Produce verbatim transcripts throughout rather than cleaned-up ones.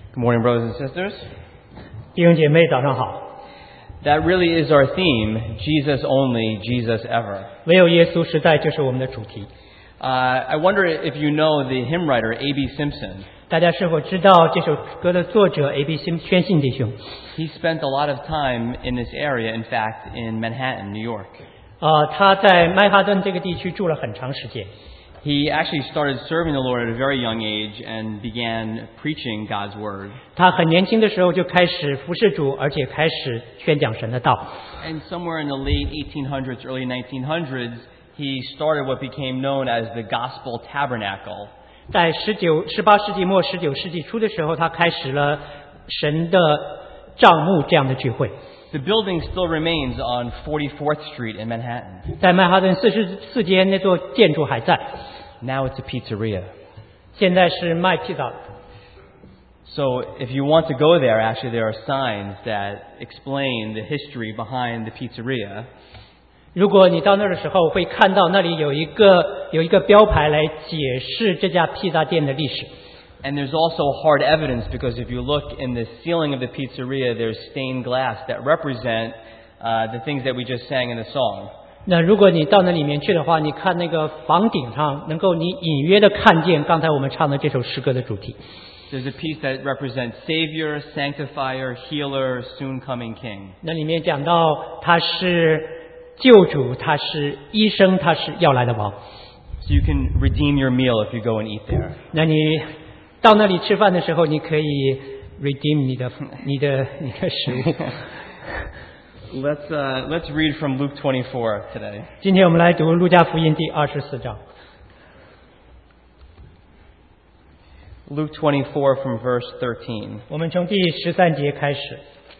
Good morning, brothers and sisters. 弟兄姐妹早上好。 That really is our theme, Jesus only, Jesus ever. 唯有耶稣时代就是我们的主题。 Uh, I wonder if you know the hymn writer A B Simpson. 大家是否知道这首歌的作者 A B 宣信弟兄？ He spent a lot of time in this area, in fact, in Manhattan, New York. 呃，他在曼哈顿这个地区住了很长时间。 He actually started serving the Lord at a very young age and began preaching God's Word. 他很年轻的时候就开始服侍主，而且开始宣讲神的道。 And somewhere in the late eighteen hundreds, early nineteen hundreds, he started what became known as the Gospel Tabernacle. 在十九、十八世纪末、十九世纪初的时候，他开始了神的帐幕这样的聚会。 The building still remains on forty-fourth Street in Manhattan. 在曼哈顿四十四街那座建筑还在， Now it's a pizzeria. 现在是卖披萨的。 So if you want to go there, actually there are signs that explain the history behind the pizzeria. 如果你到那儿的时候，会看到那里有一个有一个标牌来解释这家披萨店的历史。 And there's also hard evidence because if you look in the ceiling of the pizzeria, there's stained glass that represent uh, the things that we just sang in the song. 那如果你到那里面去的话，你看那个房顶上，能够你隐约的看见刚才我们唱的这首诗歌的主题。 There's a piece that represents Savior, Sanctifier, Healer, Soon Coming King. 那里面讲到他是救主，他是医生，他是要来的王。 So you can redeem your meal if you go and eat there. 那你到那里吃饭的时候，你可以 redeem 你的你的你的食物。 Let's uh, let's read from Luke twenty-four today. 今天我们来读路加福音第二十四章。 Luke twenty-four from verse thirteen. 我们从第十三节开始。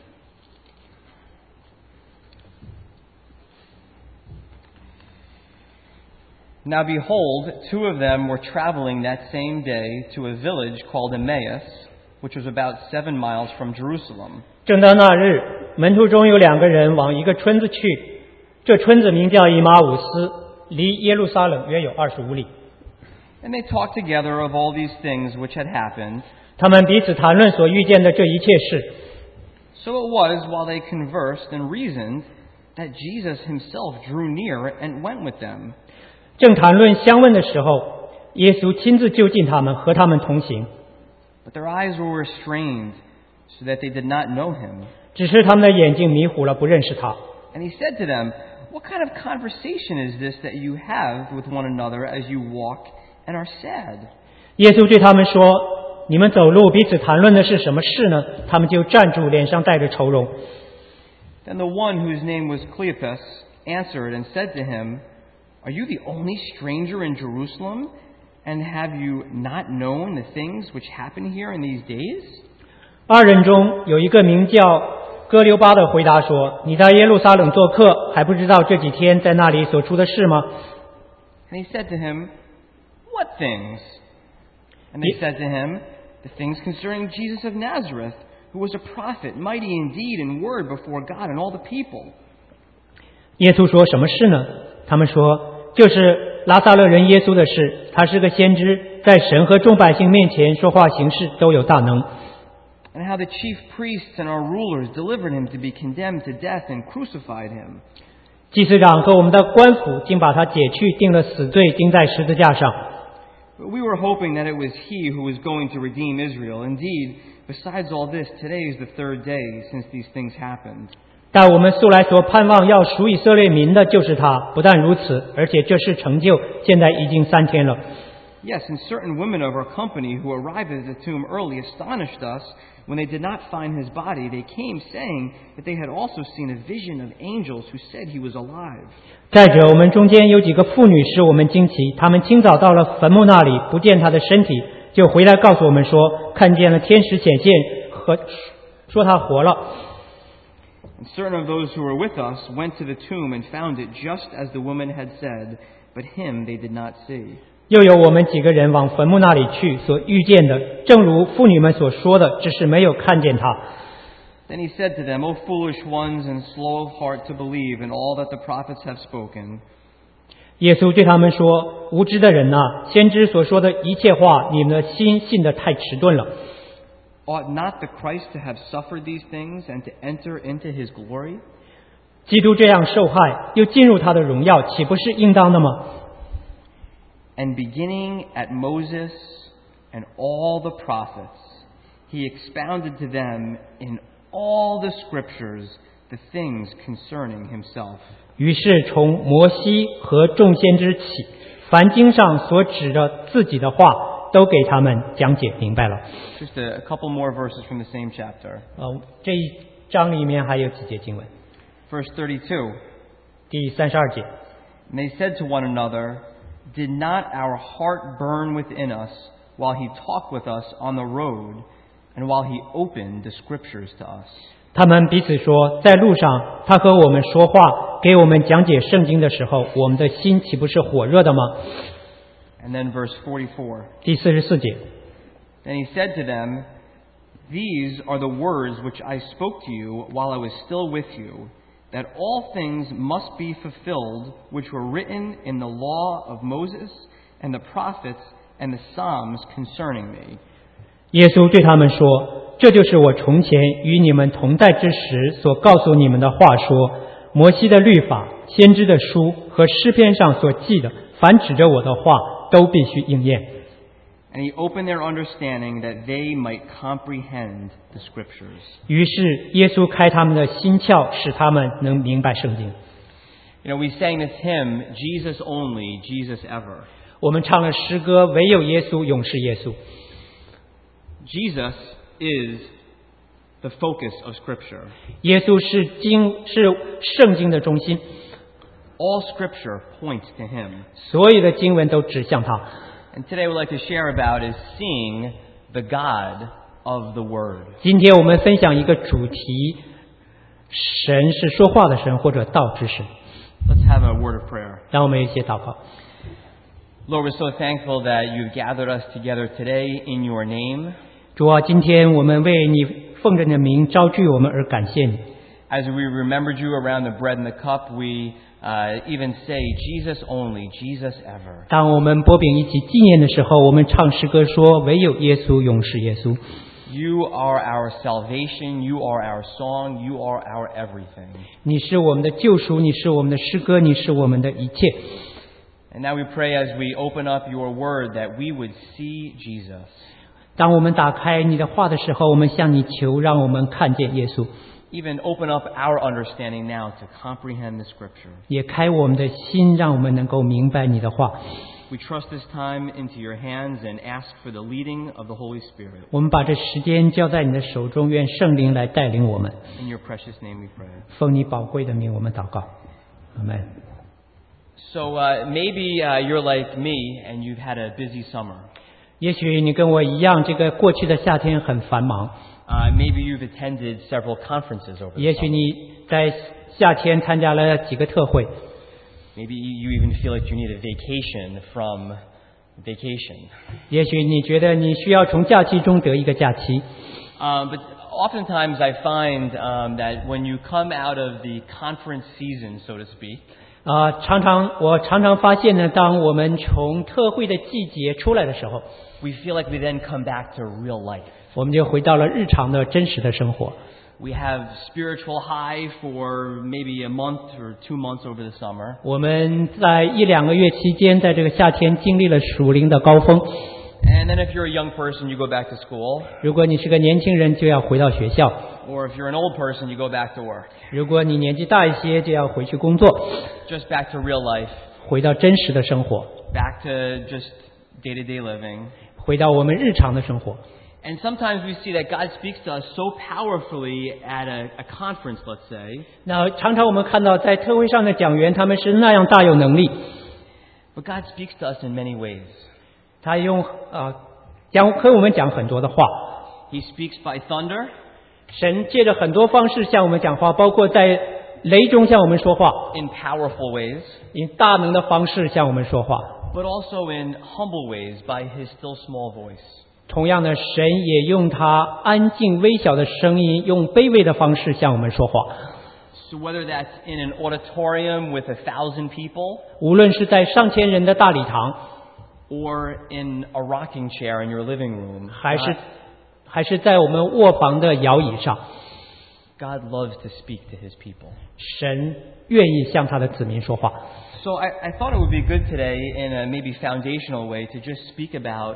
Now behold, two of them were traveling that same day to a village called Emmaus, which was about seven miles from Jerusalem. 正当那日，门徒中有两个人往一个村子去，这村子名叫以马五斯，离耶路撒冷约有二十五里。 And they talked together of all these things which had happened. 他们彼此谈论所遇见的这一切事。 So it was, while they conversed and reasoned, that Jesus himself drew near and went with them. 正谈论相问的时候，耶稣亲自就近他们，和他们同行。 But their eyes were restrained, so that they did not know him. 只是他们的眼睛迷糊了，不认识他。 And he said to them, What kind of conversation is this that you have with one another as you walk and are sad? 耶稣对他们说：“你们走路彼此谈论的是什么事呢？”他们就站住，脸上带着愁容。 Then the one whose name was Cleopas answered and said to him, Are you the only stranger in Jerusalem? And have you not known the things which happen here in these days? 二人中有一个名叫哥留巴的回答说：“你在耶路撒冷做客，还不知道这几天在那里所出的事吗？” And he said to him, What things? And they said to him, The things concerning Jesus of Nazareth, who was a prophet, mighty in deed and word before God and all the people. 耶稣说：“什么事呢？”他们说：“就是拉撒勒人耶稣的事。他是个先知，在神和众百姓面前说话行事都有大能。” And how the chief priests and our rulers delivered him to be condemned to death and crucified him. 祭司长和我们的官府竟把他解去，定了死罪，钉在十字架上。 But we were hoping that it was he who was going to redeem Israel. Indeed, besides all this, today is the third day since these things happened. 但我们素来所盼望要赎以色列民的就是他。不但如此，而且这事成就，现在已经三天了。 Yes, and certain women of our company who arrived at the tomb early astonished us. When they did not find his body, they came saying that they had also seen a vision of angels who said he was alive. 再者，我们中间有几个妇女使我们惊奇，她们清早到了坟墓那里，不见他的身体，就回来告诉我们说，看见了天使显现和说他活了。 And certain of those who were with us went to the tomb and found it just as the woman had said, but him they did not see. 又有我们几个人往坟墓那里去，所遇见的，正如妇女们所说的，只是没有看见他。 Then he said to them, O foolish ones and slow of heart to believe in all that the prophets have spoken. 耶稣对他们说：“无知的人呐、啊，先知所说的一切话，你们的心信得太迟钝了。” ought not the Christ to have suffered these things and to enter into his glory? 基督这样受害，又进入他的荣耀，岂不是应当的吗？ And beginning at Moses and all the prophets, he expounded to them in all the scriptures the things concerning himself. 于是从摩西和众先知起，凡经上所指着自己的话，都给他们讲解明白了。 Just a, a couple more verses from the same chapter. 呃，这一章里面还有几节经文， Verse thirty-two. 第三十二节。 And they said to one another, Did not our heart burn within us while he talked with us on the road and while he opened the scriptures to us? 他们彼此说，在路上他和我们说话，给我们讲解圣经的时候，我们的心岂不是火热的吗？ And then verse forty-four. 第四十四节。 Then he said to them, These are the words which I spoke to you while I was still with you, that all things must be fulfilled which were written in the law of Moses and the prophets and the Psalms concerning me. 耶稣对他们说，这就是我从前与你们同在之时所告诉你们的话说，摩西的律法、先知的书和诗篇上所记的，凡指着我的话，都必须应验。 And he opened their understanding that they might comprehend the scriptures. 于是耶稣开他们的心窍，使他们能明白圣经。 You know, we sang this hymn, Jesus only, Jesus ever. 我们唱了诗歌，唯有耶稣，永是耶稣。 Jesus is the focus of Scripture. 耶稣是经是圣经的中心， All Scripture points to him. 所有的经文都指向他。 And today we'd like to share about is seeing the God of the Word. 今天我们分享一个主题：神是说话的神，或者道之神。 Let's have a word of prayer. 让我们一起祷告。 Lord, we're so thankful that you've gathered us together today in your name. 主啊，今天我们为你奉着你的名招聚我们而感谢你。 As we remembered you around the bread and the cup, we uh, even say, Jesus only, Jesus ever. 当我们擘饼一起纪念的时候，我们唱诗歌说：唯有耶稣，永是耶稣。 You are our salvation, you are our song, you are our everything. 你是我们的救赎，你是我们的诗歌，你是我们的一切。 And now we pray as we open up your word that we would see Jesus. 当我们打开你的话的时候，我们向你求，让我们看见耶稣， Even open up our understanding now to comprehend the scripture. 也开我们的心，让我们能够明白你的话。 We trust this time into your hands and ask for the leading of the Holy Spirit. 我们把这时间交在你的手中，愿圣灵来带领我们。 In your precious name we pray. 奉你宝贵的名，我们祷告。阿门。 So uh, maybe uh, you're like me and you've had a busy summer. 也许你跟我一样，这个过去的夏天很繁忙。 Uh, maybe you've attended several conferences over the 也许 summer. 你在夏天参加了几个特会。 Maybe you even feel like you need a vacation from vacation. 也许你觉得你需要从假期中得一个假期。 Um, but oftentimes I find um, that when you come out of the conference season, so to speak, 啊、常常我常常发现呢，当我们从特会的季节出来的时候， we feel like we then come back to real life. 我们就回到了日常的真实的生活。 We have spiritual high for maybe a month or two months over the summer. 我们在一两个月期间，在这个夏天经历了属灵的高峰。 And then if you're a young person, you go back to school. 如果你是个年轻人，就要回到学校； Or if you're an old person, you go back to work. 如果你年纪大一些，就要回去工作， Just back to real life. 回到真实的生活， Back to just day-to-day living. 回到我们日常的生活。 And sometimes we see that God speaks to us so powerfully at a, a conference, let's say. 那常常我们看到，在特会上的讲员，他们是那样大有能力， But God speaks to us in many ways. 他用啊讲和我们讲很多的话。 He speaks by thunder. 神借着很多方式向我们讲话，包括在雷中向我们说话， In powerful ways, 以大能的方式向我们说话。 but also in humble ways by His still small voice. 同样的，神也用他安静微小的声音，用卑微的方式向我们说话。 So whether that's in an auditorium with a thousand people, 无论是在上千人的大礼堂， or in a rocking chair in your living room, 还是还是在我们卧房的摇椅上， God loves to speak to his people. 神愿意向他的子民说话。 So I, I thought it would be good today in a maybe foundational way to just speak about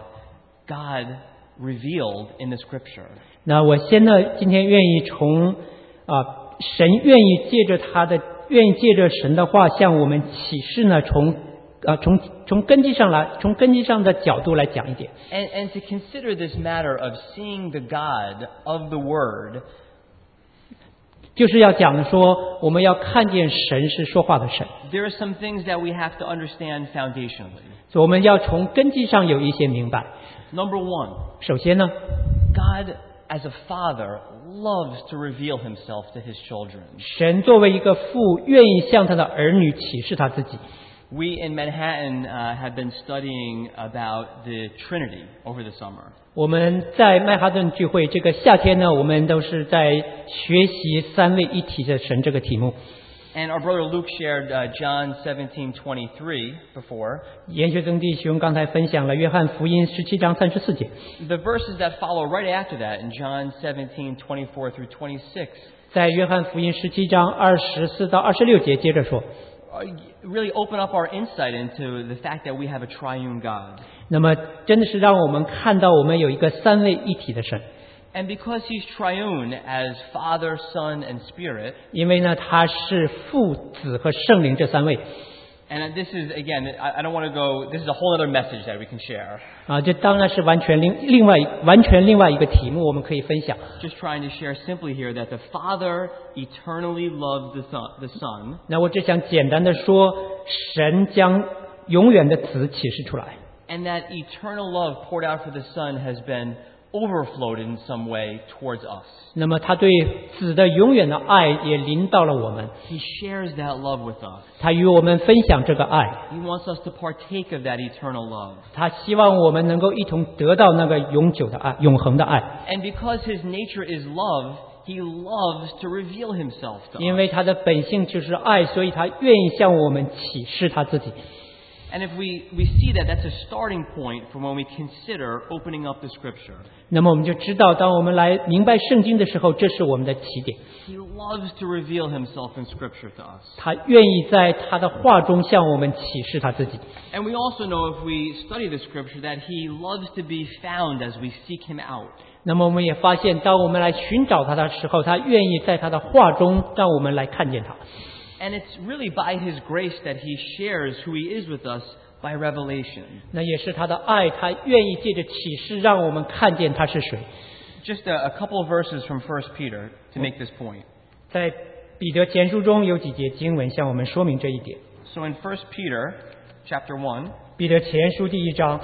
God revealed in the scripture. 那我先呢，今天愿意从啊、神愿意借着他的，愿意借着神的话向我们启示呢，从啊、从从根基上来，从根基上的角度来讲一点。 And, and to consider this matter of seeing the God of the Word, 就是要讲的说，我们要看见神是说话的神， there are some things that we have to understand foundationally. 所以我们要从根基上有一些明白。 Number one, 首先呢， God as a father loves to reveal himself to his children. 神作为一个父，愿意向他的儿女启示他自己。 We in Manhattan uh, have been studying about the Trinity over the summer. 我们在曼哈顿聚会这个夏天呢，我们都是在学习三位一体的神这个题目。 And our brother Luke shared uh, John seventeen twenty-three before. 研学生弟兄刚才分享了约翰福音十七章三十四节， The verses that follow right after that in John seventeen twenty-four through twenty-six 在约翰福音十七章二十四到二十六节接着说。 uh, really open up our insight into the fact that we have a triune God. 那么真的是让我们看到我们有一个三位一体的神， And because he's triune as Father, Son, and Spirit, 因为呢他是父子和圣灵这三位 and this is, again, I, I don't want to go, this is a whole other message that we can share. 啊，这当然是完全另另外完全另外一个题目，我们可以分享。 Just trying to share simply here that the Father eternally loved the Son, the Son, 那我只想简单的说，神将永远的子启示出来， and that eternal love poured out for the Son has been overflowed in some way towards us. 那么他对子的永远的爱也临到了我们， He shares that love with us. 他与我们分享这个爱， He wants us to partake of that eternal love. 他希望我们能够一同得到那个永久的爱、永恒的爱， And because his nature is love, he loves to reveal himself to 因 us. 为他的本性就是爱，所以他愿意向我们启示他自己。 And if we, we see that, that's a starting point for when we consider opening up the Scripture. 那么我们就知道，当我们来明白圣经的时候，这是我们的起点。 He loves to reveal himself in Scripture to us. 他愿意在他的话中向我们启示他自己。 And we also know if we study the Scripture that he loves to be found as we seek him out. 那么我们也发现，当我们来寻找他的时候，他愿意在他的话中让我们来看见他。 And it's really by his grace that he shares who he is with us by revelation. 那也是他的爱，他愿意借着启示让我们看见他是谁。 Just a, a couple of verses from First Peter to make this point. 在彼得前书中有几节经文向我们说明这一点。 So in First Peter chapter one, 彼得前书第一章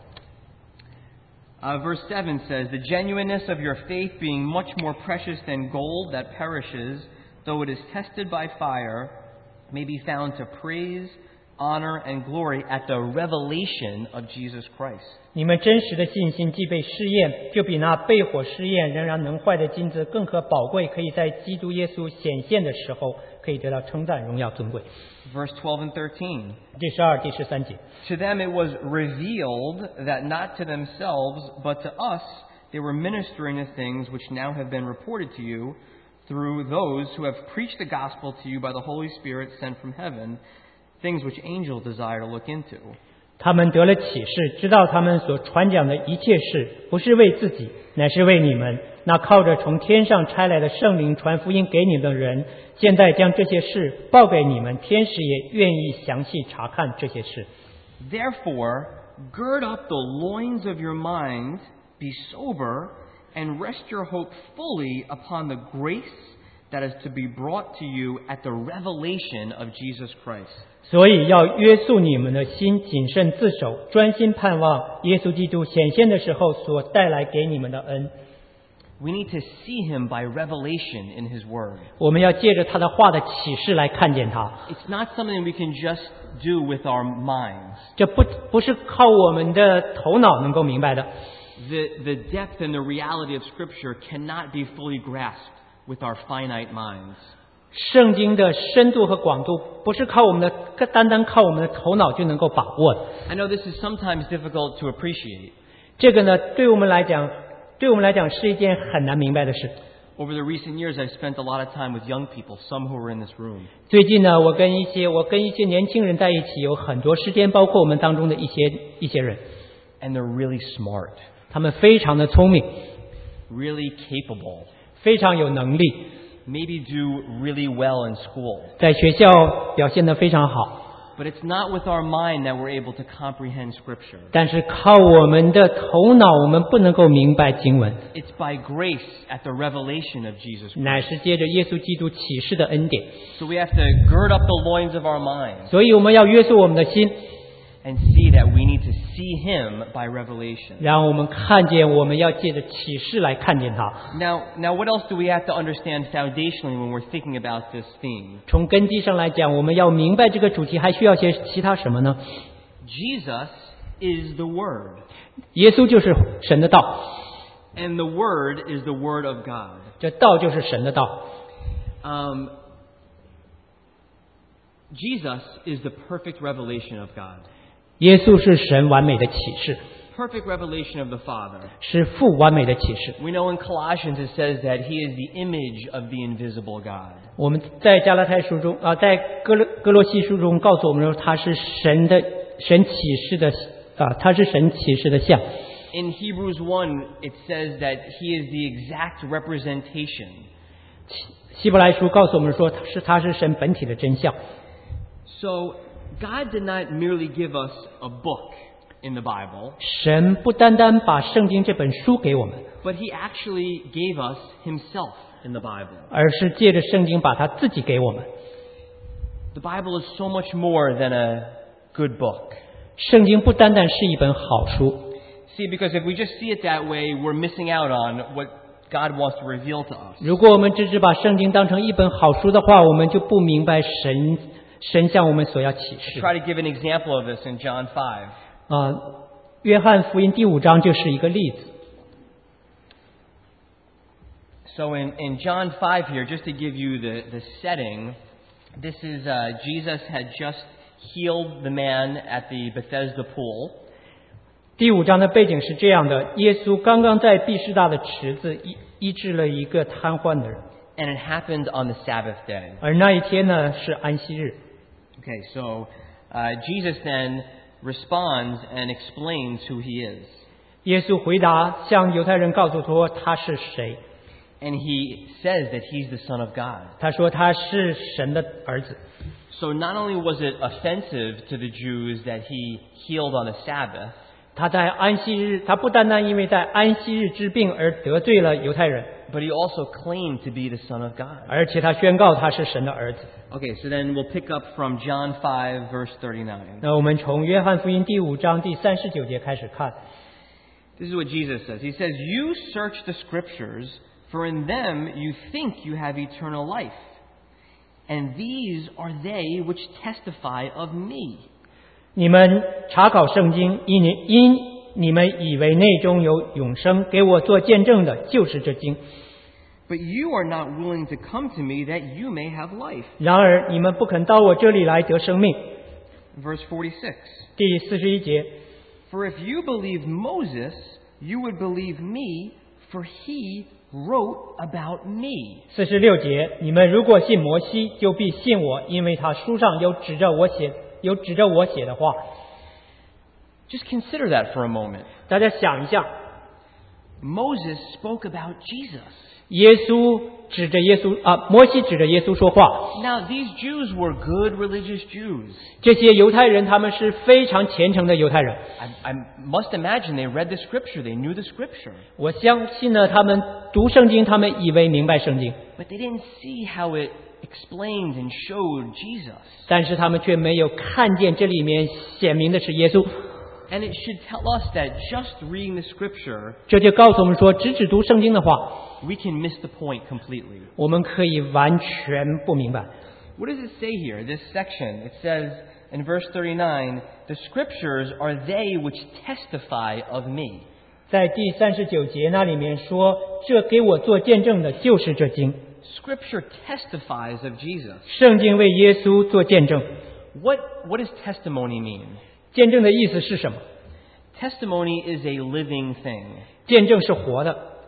uh, verse seven says, "The genuineness of your faith being much more precious than gold that perishes, though it is tested by fire, may be found to praise, honor, and glory at the revelation of Jesus Christ." 你们真实的信心既被试验，就比那被火试验仍然能坏的金子更可宝贵，可以在基督耶稣显现的时候，可以得到称赞、荣耀、尊贵。 Verse twelve and thirteen. 第十二、第十三节。 To them it was revealed that not to themselves, but to us, they were ministering the things which now have been reported to you through those who have preached the gospel to you by the Holy Spirit sent from heaven, things which angels desire to look into. 他们得了启示，知道他们所传讲的一切事，不是为自己，乃是为你们。那靠着从天上差来的圣灵传福音给你们的人，现在将这些事报给你们，天使也愿意详细查看这些事。 Therefore, gird up the loins of your mind, be sober, and rest your hope fully upon the grace that is to be brought to you at the revelation of Jesus Christ. 所以要约束你们的心，谨慎自守，专心盼望耶稣基督显现的时候所带来给你们的恩。 We need to see him by revelation in his word. 我们要借着他的话的启示来看见他。 It's not something we can just do with our minds. 这不不是靠我们的头脑能够明白的。 The, the depth and the reality of Scripture cannot be fully grasped with our finite minds. 圣经的深度和广度不是靠我们的单单靠我们的头脑就能够把握的。 I know this is sometimes difficult to appreciate. 这个呢，对我们来讲对我们来讲是一件很难明白的事。 Over the recent years, I've spent a lot of time with young people, some who were in this room. 最近呢，我跟一些我跟一些年轻人在一起，有很多时间，包括我们当中的一些一些人， And they're really smart, 他们非常的聪明， really capable, 非常有能力， maybe do really well in school. 在学校表现得非常好。 But it's not with our mind that we're able to comprehend Scripture. 但是靠我们的头脑，我们不能够明白经文， It's by grace at the revelation of Jesus 乃 Christ. 是借着耶稣基督启示的恩典。 So we have to gird up the loins of our minds 所以我们要约束我们的心， and see that we need to see Him by revelation. 让我们看见，我们要借着启示来看见他。 Now, now, what else do we have to understand foundationally when we're thinking about this theme? 从根基上来讲，我们要明白这个主题，还需要些其他什么呢？ Jesus is the Word, 耶稣就是神的道， and the Word is the Word of God. 这道就是神的道。 Um, Jesus is the perfect revelation of God, 耶稣是神完美的启示， perfect revelation of the Father. 是父完美的启示。 We know in Colossians it says that He is the image of the invisible God. 我们在加拉太书中啊，在哥罗哥罗西书中告诉我们说，他是神的神启示的啊，他是神启示的像。 In Hebrews one, it says that He is the exact representation. 希伯来书告诉我们说，他是他是神本体的真相。 So, God did not merely give us a book in the Bible, 神不单单把圣经这本书给我们， but He actually gave us Himself in the Bible. 而是借着圣经把他自己给我们。 The Bible is so much more than a good book. 圣经不单单是一本好书， See, because if we just see it that way, we're missing out on what God wants to reveal to us. 如果我们只是把圣经当成一本好书的话，我们就不明白神神向我们所要启示。 Try to give an example of this in John five. 啊，约翰福音第五章就是一个例子。 So in, in John five here, just to give you the, the setting, this is uh, Jesus had just healed the man at the Bethesda pool. 第五章的背景是这样的：耶稣刚刚在毕士大的池子医医治了一个瘫痪的人， And it happened on the Sabbath day. 而那一天呢是安息日。 Okay, so uh, Jesus then responds and explains who he is. 耶稣回答，向犹太人告诉说他是谁。 And he says that he's the Son of God. 他说他是神的儿子。 So not only was it offensive to the Jews that he healed on the Sabbath, 他在安息日，他不单单因为在安息日治病而得罪了犹太人， but he also claimed to be the Son of God. 而且他宣告他是神的儿子。 Okay, so then we'll pick up from John five, verse thirty-nine. 那我们从约翰福音第五章第三十九节开始看。 This is what Jesus says. He says, "You search the Scriptures, for in them you think you have eternal life. And these are they which testify of me." 你们查考圣经，因你因你们以为内中有永生，给我做见证的就是这经。 But you are not willing to come to me that you may have life. 然而你们不肯到我这里来得生命。 Verse forty-six. 第四十一节， For if you believed Moses, you would believe me, for he wrote about me. 四十六节，你们如果信摩西，就必信我，因为他书上有指着我写有指着我写的话。 Just consider that for a moment. 大家想一下， Moses spoke about Jesus. 耶稣指着耶稣啊，摩西指着耶稣说话。 Now, these Jews were good religious Jews. 这些犹太人他们是非常虔诚的犹太人， I, I must imagine they read the Scripture. They knew the Scripture. 我相信呢，他们读圣经，他们以为明白圣经， But they didn't see how it explained and showed Jesus. 但是他们却没有看见这里面显明的是耶稣。 And it should tell us that just reading the Scripture, 这就告诉我们说，只只读圣经的话， we can miss the point completely. 我们可以完全不明白。 What does it say here, this section? It says in verse thirty-nine, "The Scriptures are they which testify of me." 在第三十九节那里面说，这给我做见证的就是这经。 Scripture testifies of Jesus. 圣经为耶稣做见证。 What, what does testimony mean? 见证的意思是什么？ Testimony is a living thing. 见证是活的。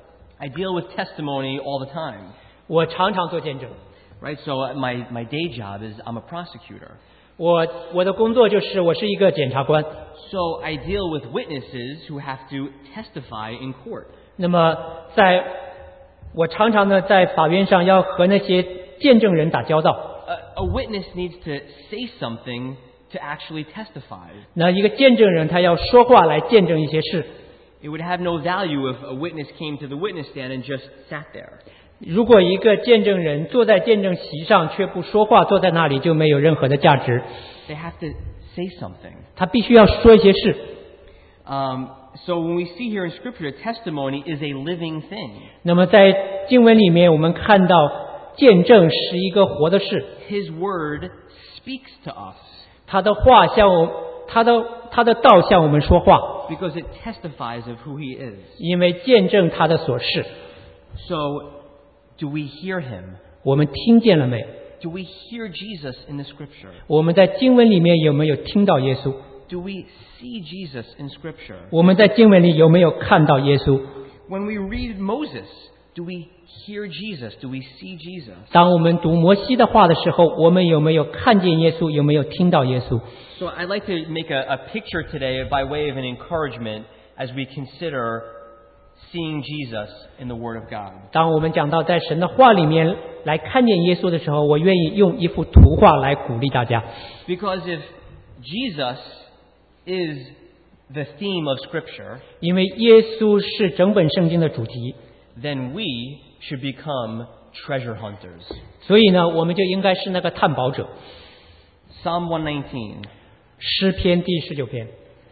I deal with testimony all the time, 我常常做见证。 right? So uh, my, my day job is I'm a prosecutor. 我我的工作就是我是一个检察官。 So I deal with witnesses who have to testify in court. 那么在我常常呢在法院上要和那些见证人打交道。 A, a witness needs to say something to actually testify. 那一个见证人他要说话来见证一些事。 It would have no value if a witness came to the witness stand and just sat there. 如果一个见证人坐在见证席上却不说话，坐在那里就没有任何的价值。 They have to say something. 他必须要说一些事。 Um, so when we see here in Scripture, testimony is a living thing. 那么在经文里面，我们看到见证是一个活的事， His word speaks to us 他的话向我，他的他的道向我们说话， because it testifies of who He is. 因为见证他的所事。 So, do we hear Him? 我们听见了没有？ Do we hear Jesus in the Scripture? 我们在经文里面有没有听到耶稣？ Do we see Jesus in Scripture? 我们在经文里有没有看到耶稣？ When we read Moses, do we hear Jesus? Do we see Jesus? 当我们读摩西的话的时候，我们有没有看见耶稣？有没有听到耶稣？ So I'd like to make a, a picture today by way of an encouragement as we consider seeing Jesus in the Word of God. 当我们讲到在神的话里面来看见耶稣的时候，我愿意用一幅图画来鼓励大家。 Because if Jesus is the theme of Scripture, 因为耶稣是整本圣经的主题， then we should become treasure hunters. 所以呢，我们就应该是那个探宝者。 Psalm one nineteen. 诗篇第十九篇，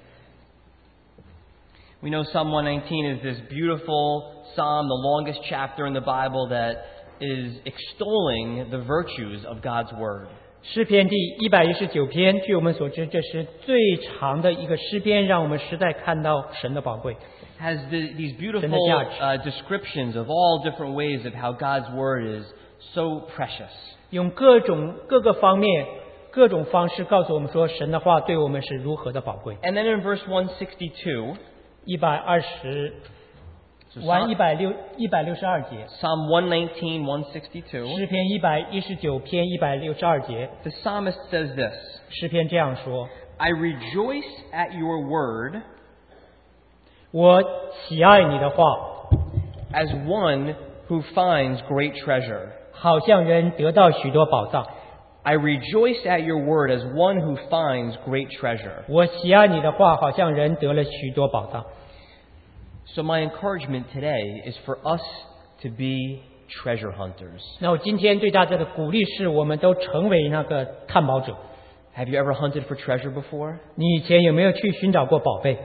We know Psalm one nineteen is this beautiful psalm, the longest chapter in the Bible that is extolling the virtues of God's Word. 诗篇第一百一十九篇，据我们所知，这是最长的一个诗篇，让我们实在看到神的宝贵。 Has the, these beautiful 神的价值。 uh, descriptions of all different ways of how God's Word is so precious. 用各种各个方面、各种方式告诉我们说，神的话对我们是如何的宝贵。 And then in verse one sixty-two, 一百二十 so 完 Psalm, 一百六一百六十二节， Psalm one nineteen, one sixty-two, 诗篇一百一十九篇一百六十二节， the psalmist says this, 诗篇这样说： I rejoice at your word 我喜爱你的话， as one who finds great treasure. 好像人得到许多宝藏。 I rejoice at your word as one who finds great treasure. 我喜爱你的话，好像人得了许多宝藏。 So my encouragement today is for us to be treasure hunters. 那我今天对大家的鼓励是，我们都成为那个探宝者。 Have you ever hunted for treasure before? 你以前有没有去寻找过宝贝？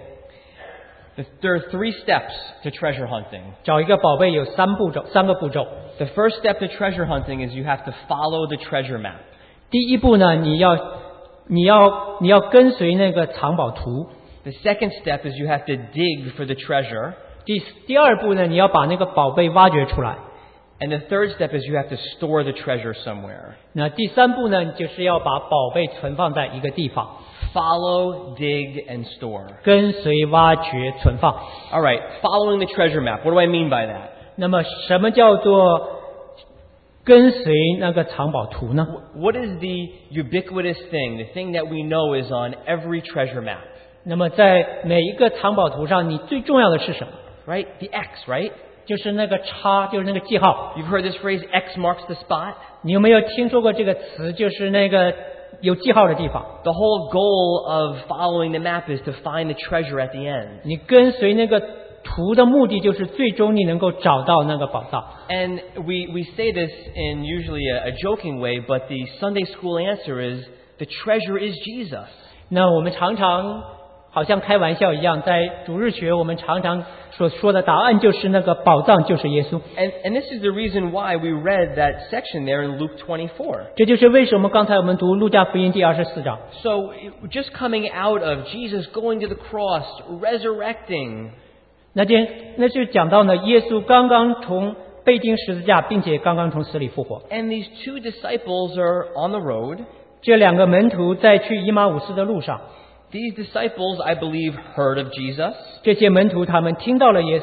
The- There are three steps to treasure hunting. 找一个宝贝有三步骤，三个步骤。 The first step to treasure hunting is you have to follow the treasure map. 第一步呢，你要你要你要跟随那个藏宝图。 The second step is you have to dig for the treasure. 第第二步呢，你要把那个宝贝挖掘出来。 And the third step is you have to store the treasure somewhere. 那第三步呢，就是要把宝贝存放在一个地方， Follow, dig, and store. 跟随、挖掘、存放。 All right, following the treasure map. What do I mean by that? 那么，什么叫做跟随那个藏宝图呢？ What is the ubiquitous thing, the thing that we know is on every treasure map? 那么，在每一个藏宝图上，你最重要的是什么？ Right? The X, right? 就是那个叉，就是那个记号。 You've heard this phrase, X marks the spot? 你有没有听说过这个词？就是那个有记号的地方。 The whole goal of following the map is to find the treasure at the end. 你跟随那个图的目的，就是最终你能够找到那个宝藏。 And we, we say this in usually a, a joking way, but the Sunday school answer is, the treasure is Jesus. 那我们常常好像开玩笑一样，在主日学我们常常所说的答案就是那个宝藏就是耶稣。 And, and this is the reason why we read that section there in Luke twenty-four. 这就是为什么刚才我们读路加福音第二十四章。 So just coming out of Jesus going to the cross, resurrecting, 那件那就讲到呢，耶稣刚刚从被钉十字架，并且刚刚从死里复活。 and these two disciples are on the road. 这两个门徒在去以马忤斯的路上， These disciples, I believe, heard of Jesus. 这些门徒他们听到了耶稣，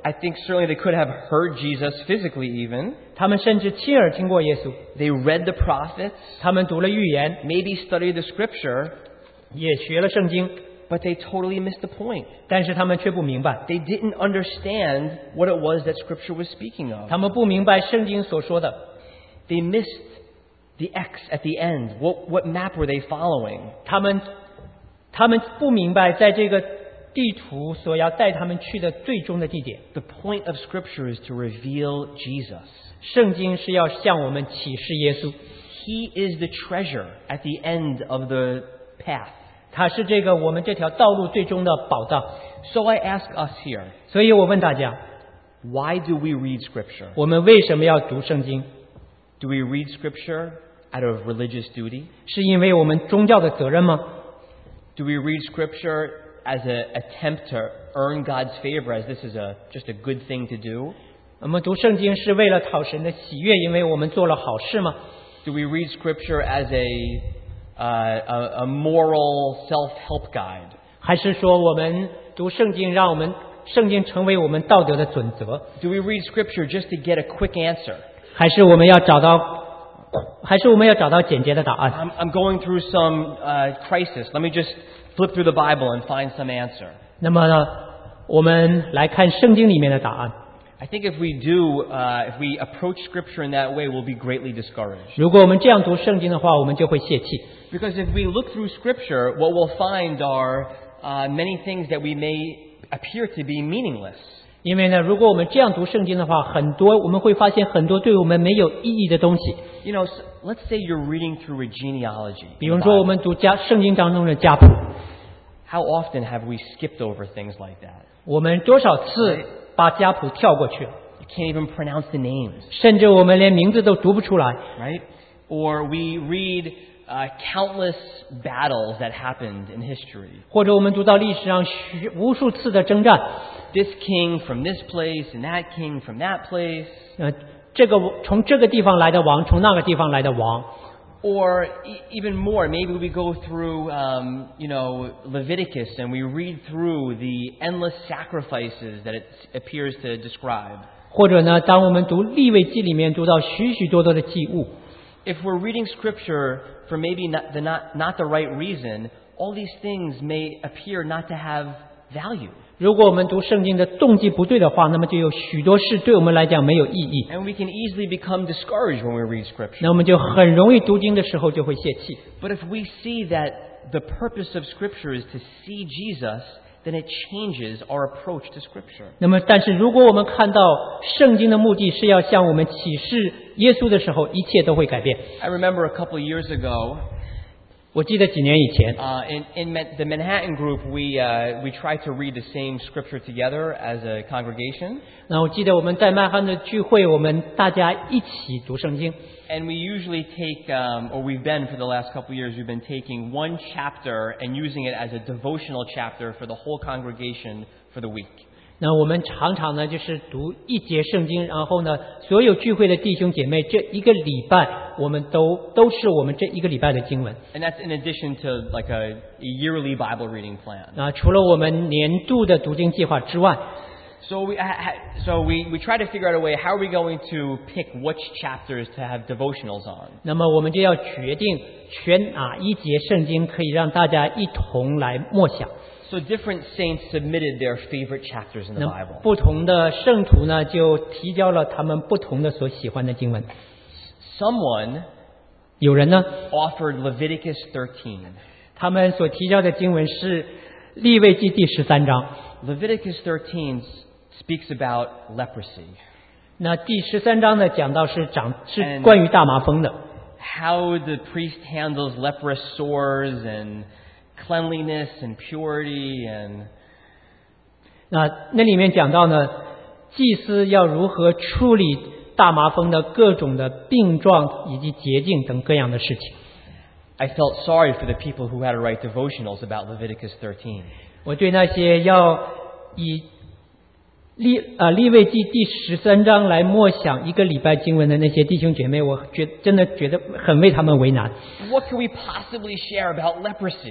I think certainly they could have heard Jesus physically even. 他们甚至亲耳听过耶稣， They read the prophets, 他们读了预言， maybe studied the scripture, 也学了圣经， but they totally missed the point. 但是他们却不明白， They didn't understand what it was that scripture was speaking of. 他们不明白圣经所说的， They missed the X at the end. What, what map were they following? 他们他们不明白在这个地图所要带他们去的最终的地点。 The point of scripture is to reveal Jesus. 圣经是要向我们启示耶稣， He is the treasure at the end of the path. 他是这个我们这条道路最终的宝藏。 So I ask us here, 所以我问大家， why do we read scripture? 我们为什么要读圣经？ Do we read scripture out of religious duty? 是因为我们宗教的责任吗？ Do we read scripture as an attempt to earn God's favor, as this is a just a good thing to do? 我们读圣经是为了讨神的喜悦，因为我们做了好事吗？ Do we read scripture as a uh, a, a moral self-help guide? 还是说我们读圣经，让我们圣经成为我们道德的准则？ Do we read scripture just to get a quick answer? 还是我们要找到，还是我们要找到简洁的答案？ I'm, I'm going through some uh, crisis. Let me just flip through the Bible and find some answer. 那么呢，我们来看圣经里面的答案。 I think if we do, uh, if we approach scripture in that way, we'll be greatly discouraged. 如果我们这样读圣经的话，我们就会泄气。 Because if we look through scripture, what we'll find are uh, many things that we may appear to be meaningless. 因为呢，如果我们这样读圣经的话，很多我们会发现很多对我们没有意义的东西。 You know, s- let's say you're reading through a genealogy. 比 in the 如说，我 Bible. 们读家圣经当中的家谱， How often have we skipped over things like that? 我们多少次把家谱跳过去了， You can't even pronounce the names, 甚至我们连名字都读不出来。 right? Or we read uh, countless battles that happened in history. 或者我们读到历史上许无数次的征战， This king from this place and that king from that place. 呃，这个从这个地方来的王，从那个地方来的王， Or e- even more, maybe we go through, um, you know, Leviticus and we read through the endless sacrifices that it appears to describe. 或者呢，当我们读利未记里面读到许许多多的祭物， If we're reading Scripture for maybe not the, not, not the right reason, all these things may appear not to have value. 如果我们读圣经的动机不对的话，那么就有许多事对我们来讲没有意义， And we can easily become discouraged when we read Scripture. 那我们就很容易读经的时候就会泄气。 But if we see that the purpose of Scripture is to see Jesus, then it changes our approach to Scripture. 那么，但是如果我们看到圣经的目的是要向我们启示耶稣的时候，一切都会改变。 I remember a couple of years ago, 我记得几年以前， uh, in, in Man- the Manhattan group, we, uh, we tried to read the same Scripture together as a congregation. 那我记得我们在曼哈顿的聚会，我们大家一起读圣经。 And we usually take, um, or we've been for the last couple of years, we've been taking one chapter and using it as a devotional chapter for the whole congregation for the week. 那我们常常呢，就是读一节圣经，然后呢，所有聚会的弟兄姐妹，这一个礼拜，我们都都是我们这一个礼拜的经文。 And that's in addition to like a, a yearly Bible reading plan. 那除了我们年度的读经计划之外， So we, ha- ha- so we, we try to figure out a way, how are we going to pick which chapters to have devotionals on? 那么我们就要决定选哪一节圣经可以让大家一同来默想。 So different saints submitted their favorite chapters in the 那 Bible. 不同的圣徒呢，就提交了他们不同的所喜欢的经文。 Someone 有人呢， offered Leviticus thirteen. 他们所提交的经文是利未记第十三章。 Leviticus thirteen speaks about leprosy. 那第十三章呢，讲到是长是 And- 关于大麻风的。 How the priest handles leprous sores and cleanliness and purity and 那那里面讲到呢，祭司要如何处理大麻风的各种的病状以及洁净等各样的事情。 I felt sorry for the people who had to write devotionals about Leviticus thirteen. 我对那些要以利啊利未记第十三章来默想一个礼拜经文的那些弟兄姐妹，我觉真的觉得很为他们为难。 What can we possibly share about leprosy?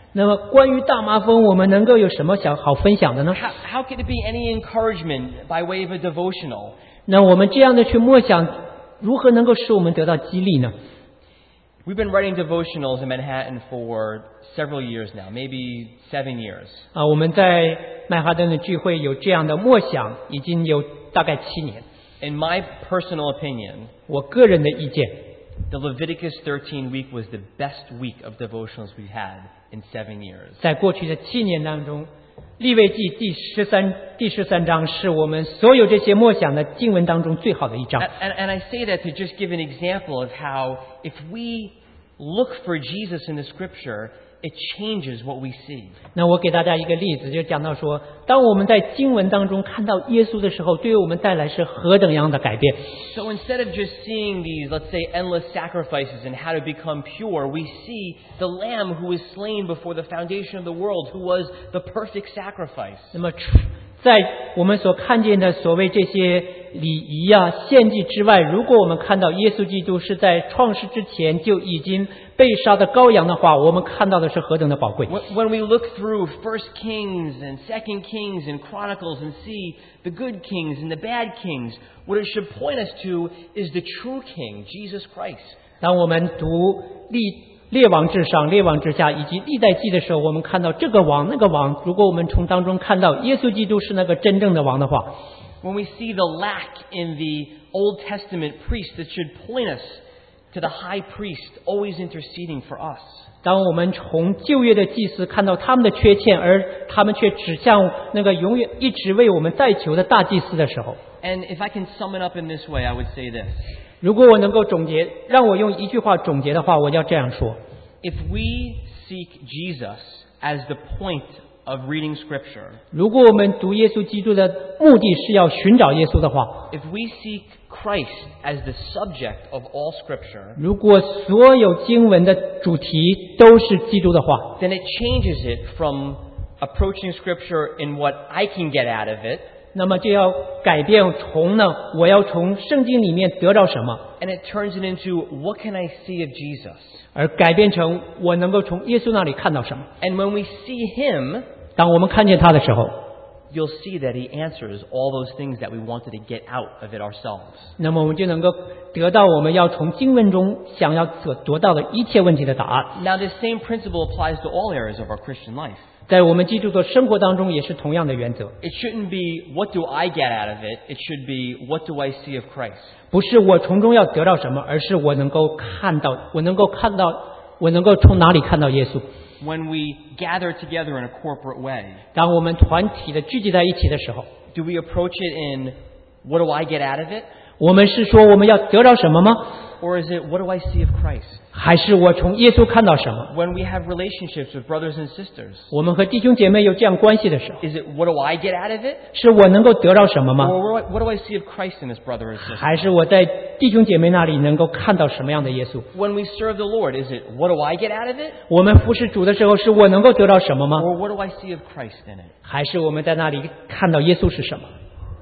那么关于大麻风，我们能够有什么想好分享的呢？ How, how could it be any encouragement by way of a devotional? 那我们这样的去默想，如何能够使我们得到激励呢？ We've been writing devotionals in Manhattan for several years now, maybe seven years. 啊，我们在曼哈顿的聚会有这样的默想，已经有大概七年。 In my personal opinion, 我个人的意见， the Leviticus thirteen week was the best week of devotionals we've had in seven years. 在过去的七年当中，利未记第十三第十三章是我们所有这些默想的经文当中最好的一章。 And, and, and I say that to just give an example of how if we look for Jesus in the Scripture, it changes what we see. 那我给大家一个例子，就讲到说，当我们在经文当中看到耶稣的时候，对于我们带来是何等样的改变。 So instead of just seeing these, let's say, endless sacrifices and how to become pure, we see the Lamb who was slain before the foundation of the world, who was the perfect sacrifice. 那么，在我们所看见的所谓这些礼仪啊、献祭之外，如果我们看到耶稣基督是在创世之前就已经被杀的羔羊的话，我们看到的是何等的宝贵。 When when we look through First Kings and Second Kings and Chronicles and see the good kings and the bad kings, what it should point us to is the true King, Jesus Christ. 当我们读历列王之上、列王之下以及历代记的时候，我们看到这个王、那个王，如果我们从当中看到耶稣基督是那个真正的王的话， When we see the lack in the Old Testament priest, that should point us to the high priest always interceding for us. 当我们从旧约的祭司看到他们的缺陷，而他们却指向那个永远一直为我们代求的大祭司的时候， And if I can sum it up in this way, I would say this. 如果我能够总结，让我用一句话总结的话，我要这样说： If we seek Jesus as the point of reading Scripture, 如果我们读耶稣基督的目的是要寻找耶稣的话， if we seek Christ as the subject of all Scripture, 如果所有经文的主题都是基督的话， then it changes it from approaching Scripture in what I can get out of it, 那么就要改变从呢，我要从圣经里面得到什么， and it turns it into what can I see of Jesus? 而改变成我能够从耶稣那里看到什么。 And when we see Him, 当我们看见他的时候， you'll see that He answers all those things that we wanted to get out of it ourselves. 那么我们就能够得到我们要从经文中想要所得到的一切问题的答案。 Now, this same principle applies to all areas of our Christian life. 在我们基督徒生活当中也是同样的原则， It shouldn't be, what do I get out of it? It should be, what do I see of Christ? 不是我从中要得到什么，而是我能够看到，我能够看到，我能够从哪里看到耶稣。 When we gather together in a corporate way, 当我们团体的聚集在一起的时候， do we approach it in, what do I get out of it? 我们是说我们要得到什么吗？ Or is it, what do I see of Christ? 还是我从耶稣看到什么？ When we have relationships with brothers and sisters, 我们和弟兄姐妹有这样关系的时候， is it, what do I get out of it? 是我能够得到什么吗？ Or what do I see of Christ in this brother or sister? 还是我在弟兄姐妹那里能够看到什么样的耶稣？ When we serve the Lord, is it, what do I get out of it? 我们服侍主的时候，是我能够得到什么吗？ Or what do I see of Christ in it? 还是我们在那里看到耶稣是什么？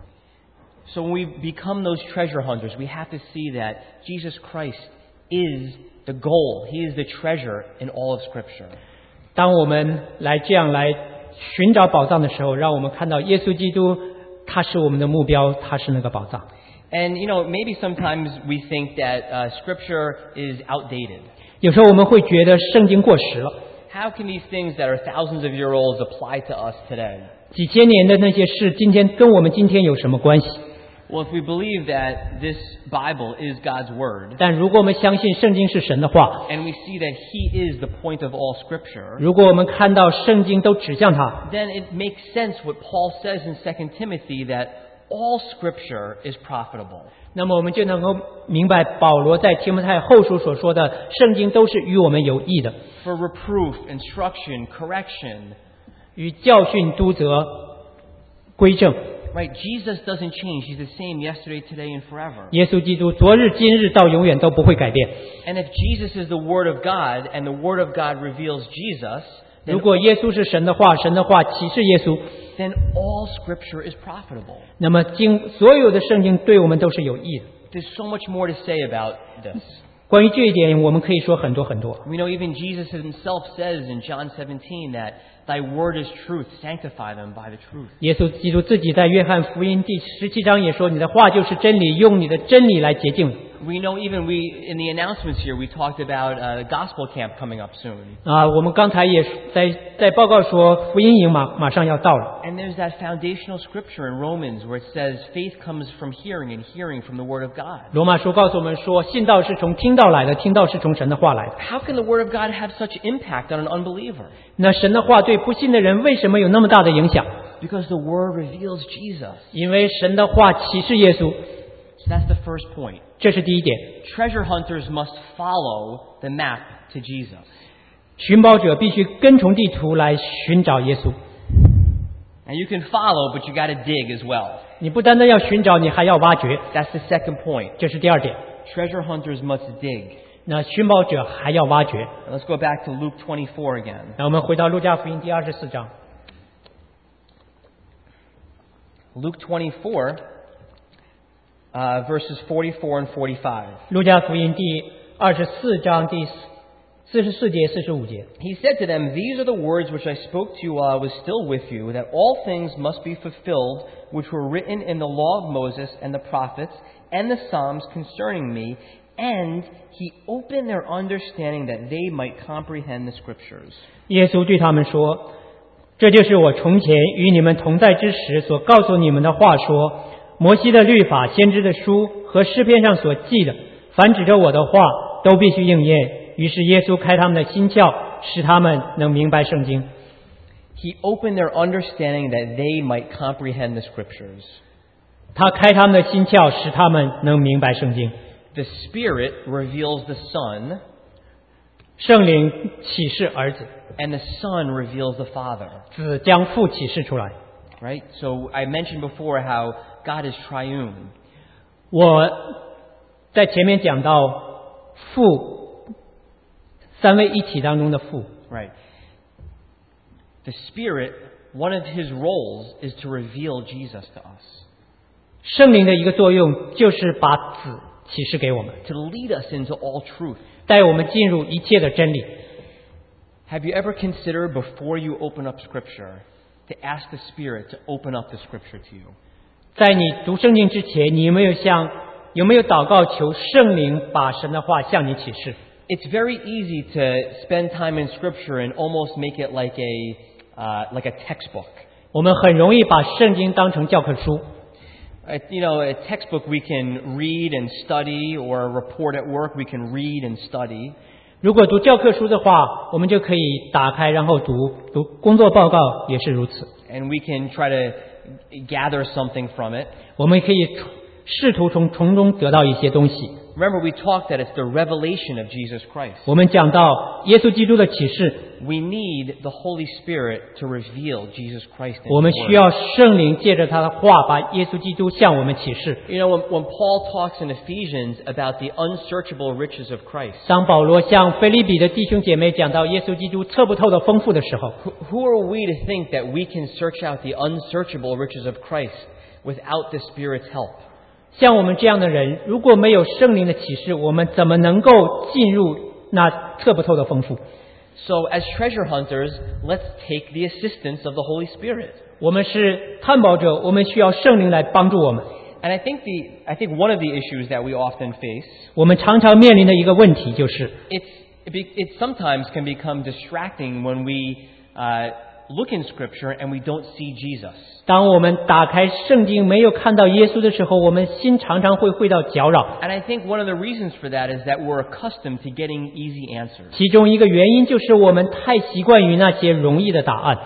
So when we become those treasure hunters, we have to see that Jesus Christ is the goal. He is the treasure in all of Scripture. 当我们来这样来寻找宝藏的时候，让我们看到耶稣基督，他是我们的目标，他是那个宝藏。 And, you know, maybe sometimes we think that uh, Scripture is outdated. 有时候我们会觉得圣经过时了， How can these things that are thousands of years old apply to us today? 几千年的那些事，今天跟我们今天有什么关系？ Well, if we believe that this Bible is God's Word, 但如果我们相信圣经是神的话， and we see that He is the point of all Scripture, 如果我们看到圣经都指向他， then it makes sense what Paul says in Second Timothy, that all Scripture is profitable. 那么我们就能够明白保罗在提摩太后书所说的，圣经都是与我们有益的， For reproof, instruction, correction. 与教训、督责、归正。 Right? Jesus doesn't change. He's the same yesterday, today, and forever. 耶稣基督昨日、今日到永远都不会改变。 And if Jesus is the Word of God, and the Word of God reveals Jesus, 如 then, 果耶稣是神的话，神的话启示耶稣， then all Scripture is profitable. 那么经所有的圣经对我们都是有益的。 There's so much more to say about this. 关于这一点，我们可以说很多很多。 We know even Jesus himself says in John seventeen that thy word is truth, sanctify them by the truth. 耶稣基督自己在约翰福音第十七章也说：“你的话就是真理，用你的真理来洁净我。” We know even we, in the announcements here, we talked about uh, the gospel camp coming up soon. 啊，我们刚才也在在报告说，福音营马马上要到了。 And there's that foundational scripture in Romans where it says faith comes from hearing and hearing from the word of God. 罗马书告诉我们说，信道是从听道来的，听道是从神的话来的。 How can the word of God have such impact on an unbeliever? 那神的话对不信的人为什么有那么大的影响？ Because the word reveals Jesus. 因为神的话启示耶稣， So that's the first point. 这是第一点。 Treasure hunters must follow the map to Jesus. 寻宝者必须跟从地图来寻找耶稣。 And you can follow, but you got to dig as well. 你不单单要寻找，你还要挖掘， That's the second point. 这是第二点。 Treasure hunters must dig. 那寻宝者还要挖掘。 Let's go back to Luke twenty-four again. 那我们回到路加福音第二十四章， Luke twenty-four, uh, verses forty-four and forty-five. 路加福音第二十四章第四十四节、四十五节。 He said to them, These are the words which I spoke to you while I was still with you, that all things must be fulfilled which were written in the law of Moses and the prophets and the Psalms concerning me. And he opened their understanding that they might comprehend the scriptures. 耶稣对他们说：“这就是我从前与你们同在之时所告诉你们的话说，摩西的律法、先知的书和诗篇上所记的，凡指着我的话，都必须应验。”于是耶稣开他们的心窍，使他们能明白圣经。 He opened their understanding that they might comprehend the scriptures. 他开他们的心窍，使他们能明白圣经。 The Spirit reveals the Son, 圣灵启示儿子， and the Son reveals the Father. 子将父启示出来。 Right? So I mentioned before how God is triune. 我在前面讲到父三位一体当中的父， Right. The Spirit, one of His roles is to reveal Jesus to us, 圣灵的一个作用就是把子启示给我们， to lead us into all truth. 带我们进入一切的真理。 Have you ever considered before you open up Scripture to ask the Spirit to open up the Scripture to you? 在你读圣经之前，你有没有向有没有祷告求圣灵把神的话向你启示？ It's very easy to spend time in Scripture and almost make it like a uh, like a textbook. 我们很容易把圣经当成教科书。 Uh, You know, a textbook we can read and study, or a report at work we can read and study. 如果读教科书的话，我们就可以打开然后读读工作报告也是如此。 And we can try to gather something from it. 我们可以试图从从中得到一些东西。 Remember, we talked that it's the revelation of Jesus Christ. 我们讲到耶稣基督的启示， We need the Holy Spirit to reveal Jesus Christ in 我们 His 需要 Word. 圣灵借着他的话把耶稣基督向我们启示。 You know, when, when Paul talks in Ephesians about the unsearchable riches of Christ, 当保罗向腓立比的弟兄姐妹讲到耶稣基督测不透的丰富的时候， who, who are we to think that we can search out the unsearchable riches of Christ without the Spirit's help? 像我们这样的人，如果没有圣灵的启示，我们怎么能够进入那测不透的丰富？ So, as treasure hunters, let's take the assistance of the Holy Spirit. 我们是探宝者，我们需要圣灵来帮助我们。 And I think the I think one of the issues that we often face, 我们常常面临的一个问题就是， it's it, be, it sometimes can become distracting when we uh, look in Scripture and we don't see Jesus. 当我们打开圣经没有看到耶稣的时候，我们心常常会会到搅扰。 And I think one of the reasons for that is that we're accustomed to getting easy answers. 其中一个原因就是我们太习惯于那些容易的答案。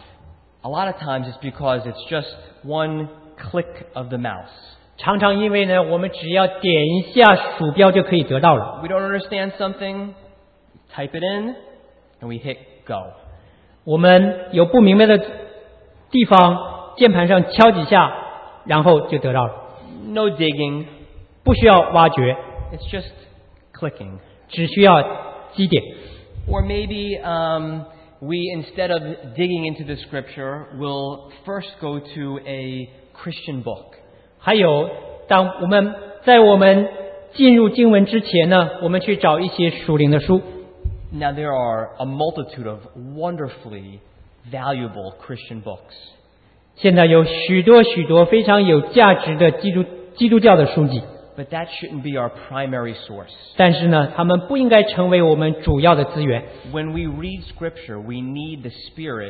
A lot of times it's because it's just one click of the mouse. 常常因为呢，我们只要点一下鼠标就可以得到了。 We don't understand something, type it in, and we hit go. 我们有不明白的地方，键盘上敲几下，然后就得到了， No digging, 不需要挖掘， it's just clicking. 只需要基点。 Or maybe um, we, instead of digging into the Scripture, will first go to a Christian book. 还有，当我们在我们进入经文之前呢，我们去找一些属灵的书。 Now, there are a multitude of wonderfully valuable Christian books. 现在有许多许多非常有价值的基督基督教的书籍， But that shouldn't be our primary source. 但是呢，他们不应该成为我们主要的资源。 When we read Scripture, we need the Spirit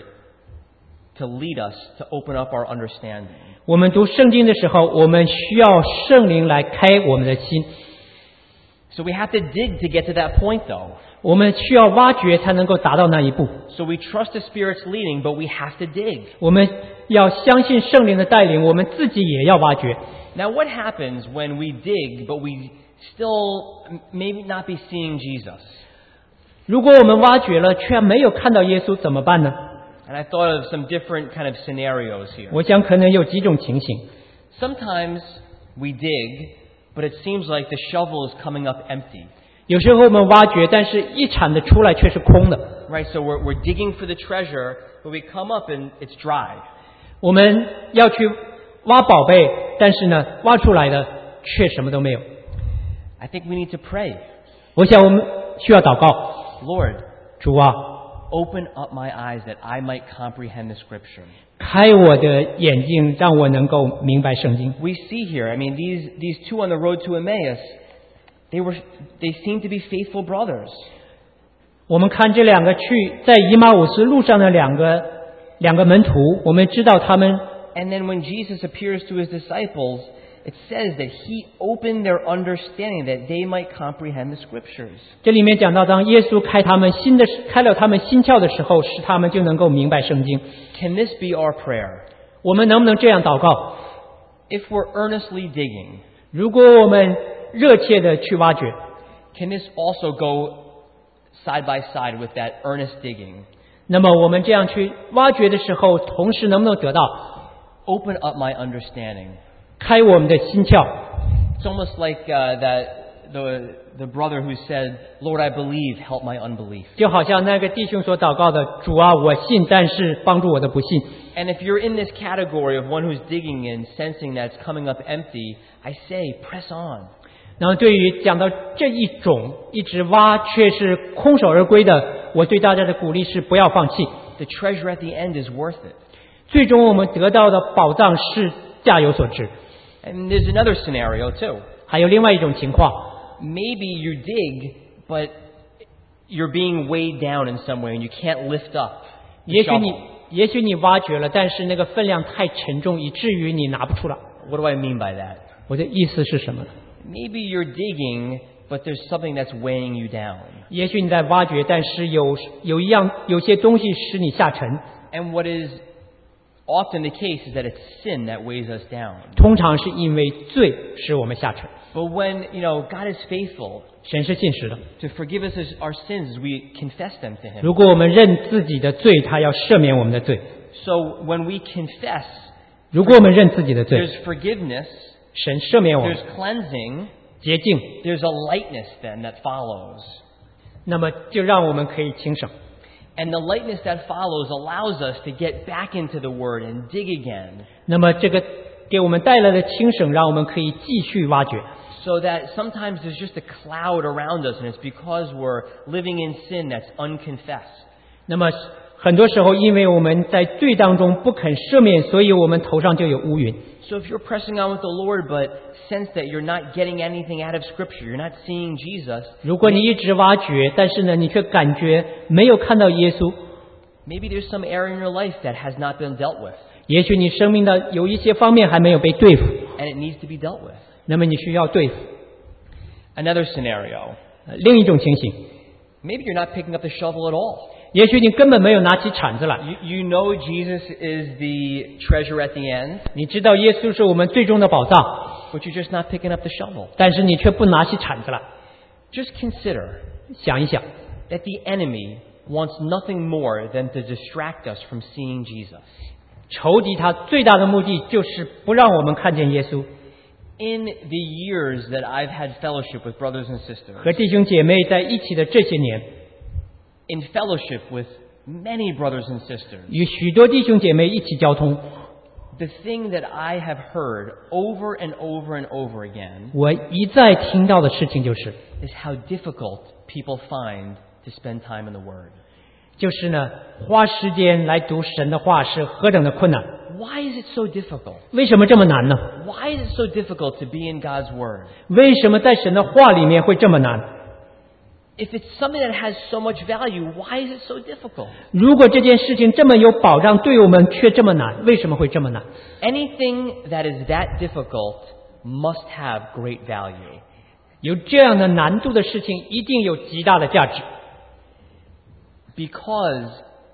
to lead us, to open up our understanding. 我们读圣经的时候，我们需要圣灵来开我们的心。 So we have to dig to get to that point, though. 我们需要挖掘才能够达到那一步。 So we trust the Spirit's leading, but we have to dig. 我们要相信圣灵的带领，我们自己也要挖掘。 Now, what happens when we dig, but we still maybe not be seeing Jesus? 如果我们挖掘了，却没有看到耶稣，怎么办呢？ And I thought of some different kind of scenarios here. 我想可能有几种情形。 Sometimes we dig, but it seems like the shovel is coming up empty. 有时候我们挖掘，但是一铲的出来却是空的。 Right, so we're, we're digging for the treasure, but we come up and it's dry. 我们要去挖宝贝，但是呢，挖出来的却什么都没有。 I think we need to pray. 我想我们需要祷告， Lord, 主啊， open up my eyes that I might comprehend the Scripture. 开我的眼睛，让我能够明白圣经。 We see here, I mean, these, these two on the road to Emmaus, they were, they seemed to be faithful brothers. 我们看这两个去在以马忤斯路上的两个两个门徒，我们知道他们。 And then when Jesus appears to his disciples, it says that he opened their understanding that they might comprehend the Scriptures. 这里面讲到，当耶稣开他们心的开了他们心窍的时候，使他们就能够明白圣经。 Can this be our prayer? 我们能不能这样祷告？ If we're earnestly digging, 如果我们热切的去挖掘， can this also go side by side with that earnest digging? 那么我们这样去挖掘的时候，同时能不能得到 Open up my understanding. 开我们的心窍？ It's almost like uh, that the the brother who said, "Lord, I believe, help my unbelief." 就好像那个弟兄所祷告的：“主啊，我信，但是帮助我的不信。” And if you're in this category of one who's digging and sensing that it's coming up empty, I say, press on. 然后对于讲到这一种一直挖却是空手而归的，我对大家的鼓励是不要放弃。 The treasure at the end is worth it. 最终我们得到的宝藏是价有所值。 And there's another scenario too. 还有另外一种情况， Maybe you dig, but you're being weighed down in some way and you can't lift up. the 也许你 shovel. 也许你挖掘了，但是那个分量太沉重，以至于你拿不出来。 What do I mean by that? 我的意思是什么呢？ Maybe you're digging, but there's something that's weighing you down. 也许你在挖掘，但是有有一样有些东西使你下沉。 And what is often the case is that it's sin that weighs us down. 通常是因为罪使我们下沉。 But when, you know, God is faithful 神是信实的， to forgive us our sins as we confess them to Him. 如果我们认自己的罪，他要赦免我们的罪。 So when we confess, 如果我们认自己的罪， there's forgiveness, 神赦免我们 there's cleansing, 洁净， there's a lightness then that follows. 那么就让我们可以轻省。 And the lightness that follows allows us to get back into the Word and dig again. 那么这个给我们带来的轻省，让我们可以继续挖掘。 So that sometimes there's just a cloud around us, and it's because we're living in sin that's unconfessed. 那么很多时候，因为我们在罪当中不肯赦免，所以我们头上就有乌云。 So if you're pressing on with the Lord, but sense that you're not getting anything out of Scripture, you're not seeing Jesus, 如果你一直挖掘，但是呢，你却感觉没有看到耶稣， maybe there's some area in your life that has not been dealt with, 也许你生命的有一些方面还没有被对付， and it needs to be dealt with. 那么你需要对付。 Another scenario, 呃另一种情形， maybe you're not picking up the shovel at all. 也许你根本没有拿起铲子来， You, you know Jesus is the treasure at the end, 你知道耶稣是我们最终的宝藏， but you're just not picking up the shovel. 但是你却不拿起铲子来。 Just consider 想一想， that the enemy wants nothing more than to distract us from seeing Jesus. 仇敌他最大的目的就是不让我们看见耶稣。 In the years that I've had fellowship with brothers and 和 sisters, 弟兄姐妹在一起的这些年， in fellowship with many brothers and sisters, 与许多弟兄姐妹一起交通， The thing that I have heard over and over and over again 我一再听到的事情就是， is how difficult people find to spend time in the Word. 就是呢，花时间来读神的话是何等的困难。 Why is it so difficult? 为什么这么难呢？ Why is it so difficult to be in God's Word? 为什么在神的话里面会这么难？ If it's something that has so much value, why is it so difficult? 如果这件事情这么有保障，对我们却这么难，为什么会这么难？ Anything that is that difficult must have great value. 有这样的难度的事情，一定有极大的价值。 Because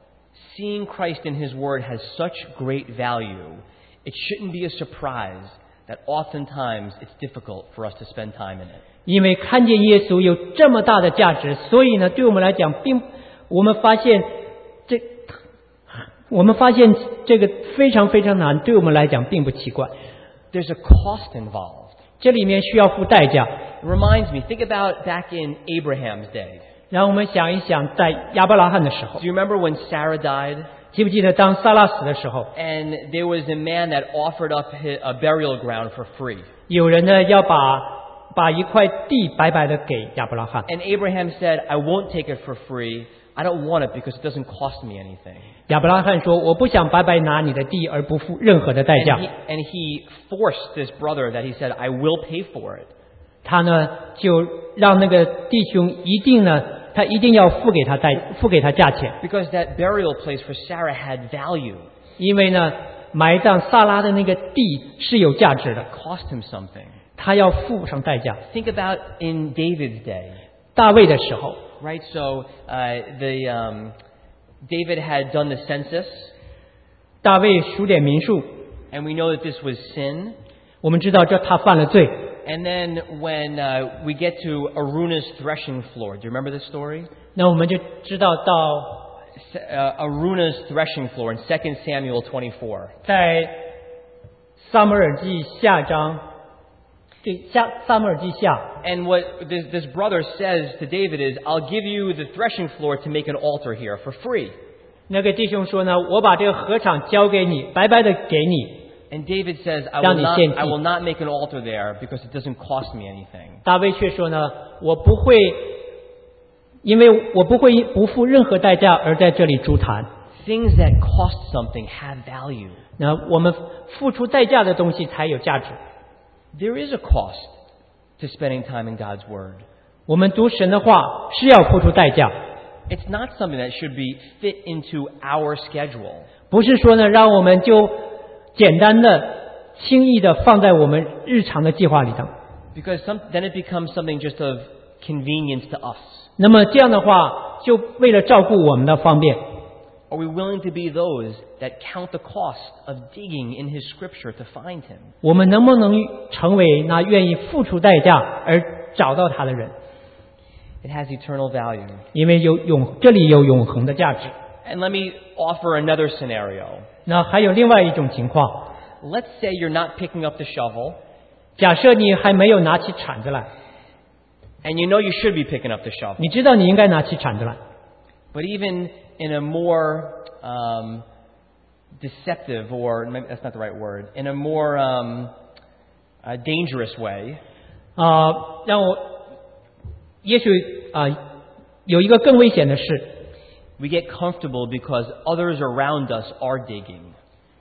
seeing Christ in His Word has such great value, it shouldn't be a surprise that oftentimes it's difficult for us to spend time in it. 因为看见耶稣有这么大的价值，所以呢，对我们来讲，并我们发现这，我们发现这个非常非常难，对我们来讲并不奇怪。 There's a cost involved. 这里面需要付代价。 It reminds me, think about back in Abraham's day. 让我们想一想，在亚伯拉罕的时候 Do，you remember when Sarah died? 记不记得当撒拉死的时候， And there was a man that offered up hi- a burial ground for free. 有人呢要把把一块地白白的给亚伯拉罕。 And Abraham said, I won't take it for free. I don't want it because it doesn't cost me anything. 亚伯拉罕说：“我不想白白拿你的地而不付任何的代 And 价。 he, and he forced this brother that he said, I will pay for it. ” 他呢就让那个弟兄一定呢，他一定要付给他代付给他价钱， Because that burial place for Sarah had value. 因为呢埋葬萨拉的那个地是有价值的， Cost him something. 他要付上代价。 Think about in David's day, 大卫的时候， right? So uh, the um, David had done the census, 大卫数点民数， and we know that this was sin. 我们知道这他犯了罪。 And then when uh, we get to Aruna's threshing floor, do you remember this story? 那我们就知道到 Uh, Aruna's threshing floor in Second Samuel twenty-four. 在撒母耳记下章，对下撒母耳记下， And what this, this brother says to David is, I'll give you the threshing floor to make an altar here for free. 那个弟兄说呢，我把这个禾场交给你，白白的给你。 And David says, I will 让你 not, 献祭。 I will not make an altar there because it doesn't cost me anything. 大卫却说呢，我不会，因为我不会不付任何代价而在这里筑坛。 Things that cost something have value. 那我们付出代价的东西才有价值。 There is a cost to spending time in God's Word. 我们读神的话是要付出代价， It's not something that should be fit into our schedule. 不是说呢让我们就简单的、轻易的放在我们日常的计划里头。 Because some, then it becomes something just of convenience to us. 那么这样的话，就为了照顾我们的方便， Are we willing to be those that count the cost of digging in His Scripture to find Him? 我们能不能成为那愿意付出代价而找到他的人？ It has eternal value. 因为有永，这里有永恒的价值。 And let me offer another scenario. 那还有另外一种情况， Let's say you're not picking up the shovel, 假设你还没有拿起铲子来， and you know you should be picking up the shovel. 你知道你应该拿起铲子来， But even in a more um, deceptive, or maybe that's not the right word, in a more um, uh, dangerous way, 啊、让我，也许啊、有一个更危险的事， we get comfortable because others around us are digging.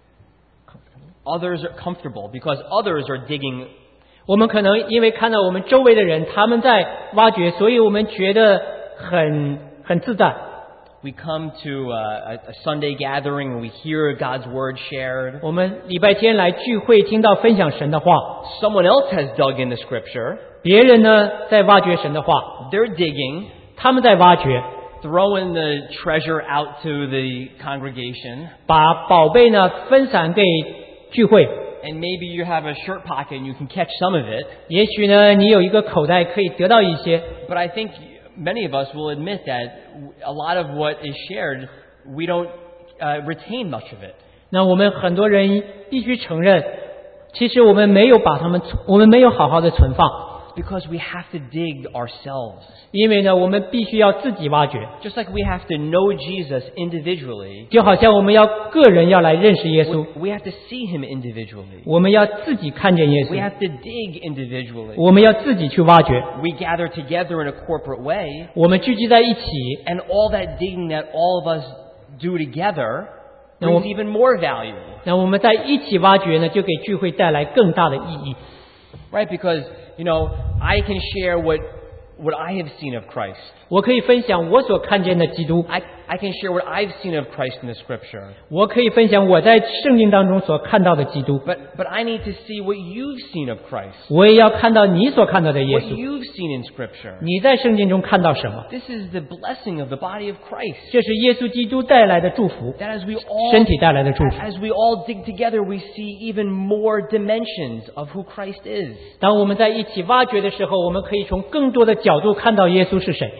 Others are comfortable because others are digging. 我们可能因为看到我们周围的人他们在挖掘，所以我们觉得很很自在。 We come to a, a Sunday gathering and we hear God's Word shared. 我们礼拜天来聚会，听到分享神的话， Someone else has dug in the Scripture. 别人呢在挖掘神的话， They're digging, 他们在挖掘， throwing the treasure out to the congregation. 把宝贝呢分散给聚会。 And maybe you have a shirt pocket and you can catch some of it. 也许呢你有一个口袋可以得到一些， But I think many of us will admit that a lot of what is shared, we don't uh, retain much of it. 那我们很多人必须承认，其实我们没有把它们，我们没有好好的存放。 It's because we have to dig ourselves. 因为呢，我们必须要自己挖掘， Just like we have to know Jesus individually, 就好像我们要个人要来认识耶稣， we have to see him individually. 我们要自己看见耶 We 稣， have to dig individually. 我们要自己去挖掘。 We gather together in a corporate way, 我们聚集在一起， and all that digging that all of us do together Now, brings even more value. 那我们在一起挖掘呢，就给聚会带来更大的意义。 Right? Because, you know, I can share what, what I have seen of Christ. 我可以分享我所看见的基督， I, I can share what I've seen of Christ in the Scripture. 我可以分享我在圣经当中所看到的基督， But, but I need to see what you've seen of Christ. 我也要看到你所看到的耶 What 稣。 you've seen in Scripture. 你在圣经中看到什么？ This is the blessing of the body of Christ. 这是耶稣基督带来的祝福， That as we all, 身体带来的祝福。 as we all dig together, we see even more dimensions of who Christ is. 当我们在一起挖掘的时候，我们可以从更多的角度看到耶稣是谁。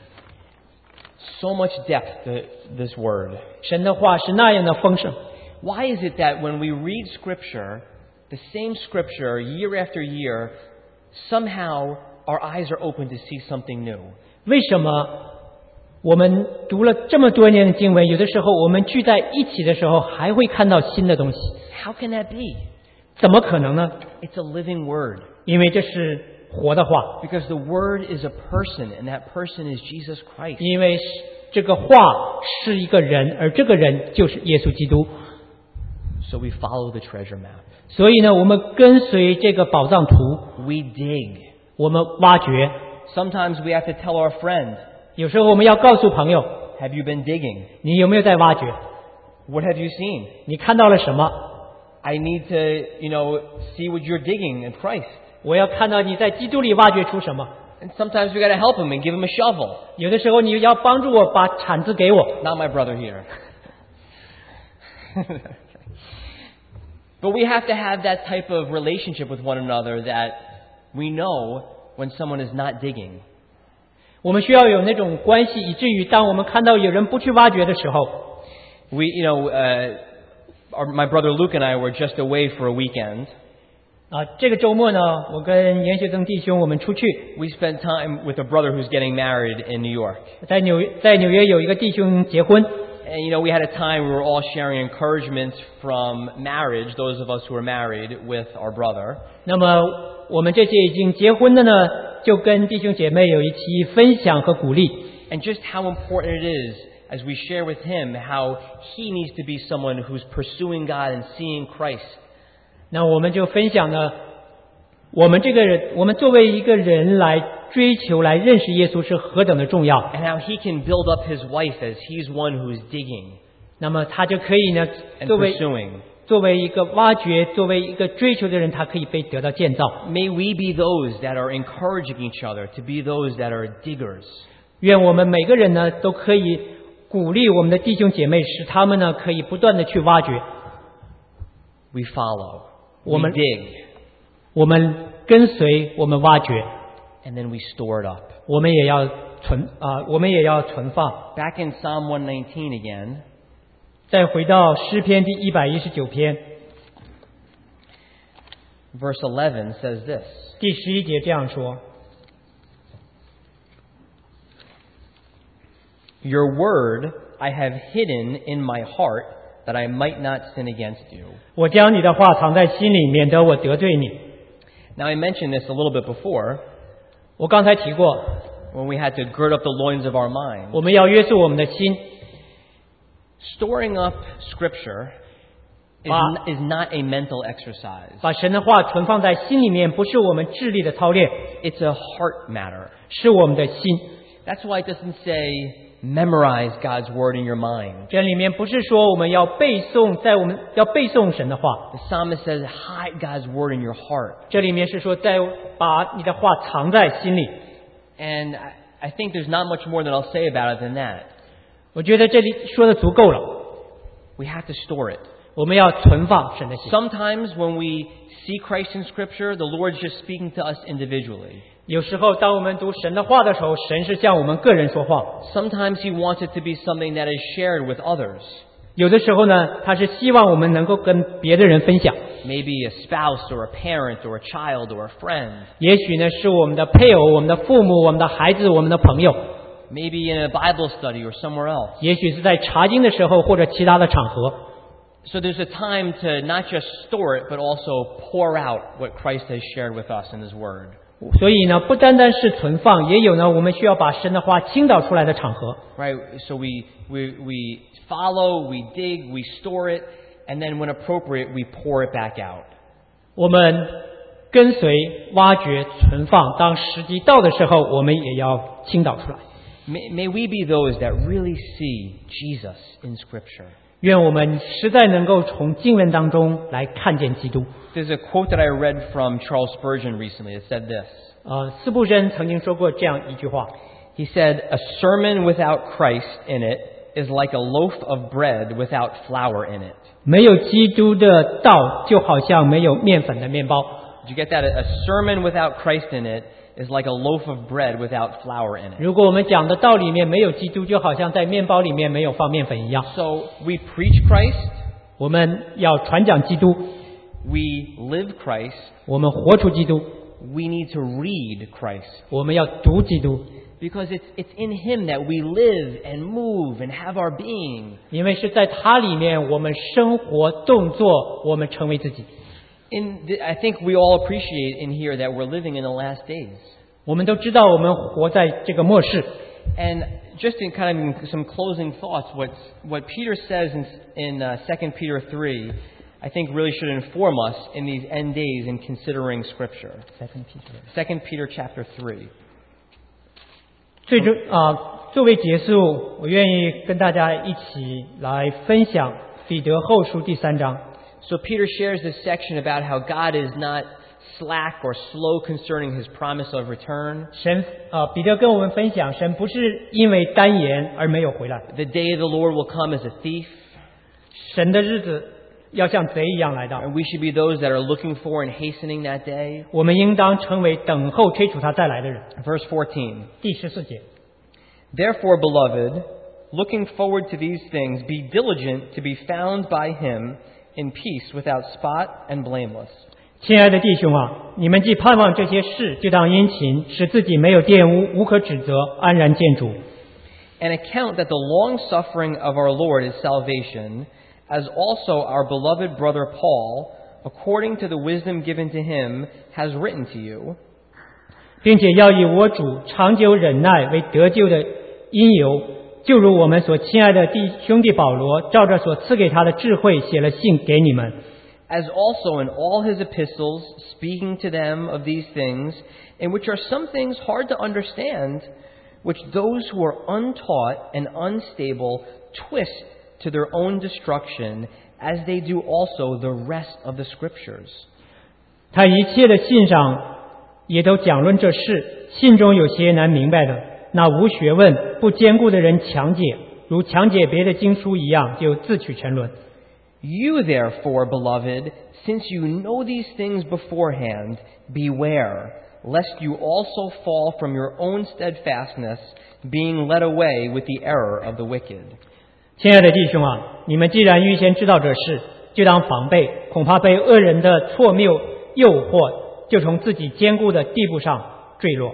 So much depth to this word. 神的话是那样的丰盛。 Why is it that when we read Scripture, the same Scripture, year after year, somehow our eyes are open to see something new? 为什么我们读了这么多年的经文，有的时候我们聚在一起的时候，还会看到新的东西？ How can that be? 怎么可能呢？ It's a living word. 因为这是活的话， Because the Word is a person, and that person is Jesus Christ. 因为这个话是一个人，而这个人就是耶稣基督。 So we follow the treasure map. 所以呢，我们跟随这个宝藏图， We dig. 我们挖掘。 Sometimes we have to tell our friend, 有时候我们要告诉朋友， have you been digging? 你有没有在挖掘？ What have you seen? 你看到了什么？ I need to, you know, see what you're digging in Christ. 我要看到你在基督里挖掘出什么。 And sometimes we got to help him and give him a shovel. 有的时候你要帮助我把铲子给我。 Not my brother here. But we have to have that type of relationship with one another that we know when someone is not digging. 我们需要有那种关系，以至于当我们看到有人不去挖掘的时候， We, you know, uh, our, my brother Luke and I were just away for a weekend. 啊，这个周末呢，我跟严学增弟兄我们出去， We spent time with a brother who's getting married in New York. 在纽在纽约有一个弟兄结婚， And, you know, we had a time we were all sharing encouragement from marriage, those of us who were married, with our brother. 那么我们这些已经结婚的呢，就跟弟兄姐妹有一起分享和鼓励， And just how important it is as we share with him how he needs to be someone who's pursuing God and seeing Christ. 那我们就分享呢，我们这个人，我们作为一个人来追求、来认识耶稣是何等的重要。 And how he can build up his wife as he's one who's digging 那么他就可以呢， and 作为 pursuing. 作为一个挖掘、作为一个追求的人，他可以被得到建造。 May we be those that are encouraging each other to be those that are diggers. 愿我们每个人呢，都可以鼓励我们的弟兄姐妹，使他们呢可以不断的去挖掘。 We follow. We Woman- dig. 我们跟随，我们挖掘， And then we store it up. 我们也要存啊、我们也要存放。 Back in Psalm one nineteen again, 再回到诗篇第一百一十九篇 verse eleven says this. 第十一节这样说： Your word I have hidden in my heart that I might not sin against you. 我将你的话藏在心里，免得我得罪你。 Now I mentioned this a little bit before 我刚才提过， when we had to gird up the loins of our mind. 我们要约束我们的心。 Storing up Scripture is, Wow. n- is not a mental exercise. 把神的话存放在心里面，不是我们智力的操练， It's a heart matter. 是我们的心。 That's why it doesn't say memorize God's word in your mind. 这里面不是说我们要背诵，在我们要背诵神的话， The psalmist says hide God's word in your heart. 这里面是说在把你的话藏在心里。 And I, I think there's not much more that I'll say about it than that. 我觉得这里说的足够了， We have to store it. 我们要存放神的心。 Sometimes when we see Christ in Scripture, the Lord's just speaking to us individually. 有时候当我们读神的话的时候，神是向我们个人说话。 Sometimes He wants it to be something that is shared with others. 有的时候呢，他是希望我们能够跟别的人分享。 Maybe a spouse or a parent or a child or a friend. 也许呢，是我们的配偶、我们的父母、我们的孩子、我们的朋友。 Maybe in a Bible study or somewhere else. 也许是在查经的时候或者其他的场合。 So there's a time to not just store it, but also pour out what Christ has shared with us in His Word. 所以呢，不单单是存放，也有呢，我们需要把神的话倾倒出来的场合。 Right? So we, we, we follow, we dig, we store it, and then when appropriate, we pour it back out. 我们跟随、挖掘、存放，当时机到的时候，我们也要倾倒出来。 May, may we be those that really see Jesus in Scripture. 愿我们实在能够从经文当中来看见基督。 There's a quote that I read from Charles Spurgeon recently. It said this. 呃，斯布真曾经说过这样一句话。 He said, "A sermon without Christ in it is like a loaf of bread without flour in it." 没有基督的道，就好像没有面粉的面包。 Did you get that? A sermon without Christ in it is like a loaf of bread without flour in it. 如果我们讲的道里面没有基督，就好像在面包里面没有放面粉一样。 So we preach Christ, 我们要传讲基督， we live Christ, 我们活出基督， we need to read Christ. 我们要读基督， Because it's, it's in Him that we live and move and have our being. 因为是在他里面，我们生活、动作，我们成为自己。 In the, I think we all appreciate in here that we're living in the last days. 我们都知道，我们活在这个末世。 And just in kind of in some closing thoughts, what what Peter says in, in uh, Second Peter three, I think really should inform us in these end days in considering Scripture. Second Peter chapter three. 最终啊，作为结束，我愿意跟大家一起来分享彼得后书第三章。 So Peter shares this section about how God is not slack or slow concerning His promise of return. 神啊，彼得跟我们分享，神不是因为单言而没有回来。 The day of the Lord will come as a thief. 神的日子要像贼一样来到。 And we should be those that are looking for and hastening that day. 我们应当成为等候催促他再来的人。 Verse fourteen. 第十四节。 Therefore, beloved, looking forward to these things, be diligent to be found by Him in peace, without spot and blameless. 亲爱的弟兄啊，你们既盼望这些事，就当殷勤，使自己没有玷污，无可指责，安然见主。 And account that the long suffering of our Lord is salvation, as also our beloved brother Paul, according to the wisdom given to him, has written to you. 并且要以我主长久忍耐为得救的因由，就如我们所亲爱的弟兄弟保罗照着所赐给他的智慧写了信给你们。 As also in all his epistles, speaking to them of these things, in which are some things hard to understand, which those who are untaught and unstable twist to their own destruction, as they do also the rest of the Scriptures. 他一切的信上也都讲论这事，信中有些难明白的，那无学问、不坚固的人强解，如强解别的经书一样，就自取沉沦。 You therefore, beloved, since you know these things beforehand, beware, lest you also fall from your own steadfastness, being led away with the error of the wicked. 亲爱的弟兄啊，你们既然预先知道这事，就当防备，恐怕被恶人的错谬诱惑，就从自己坚固的地步上坠落。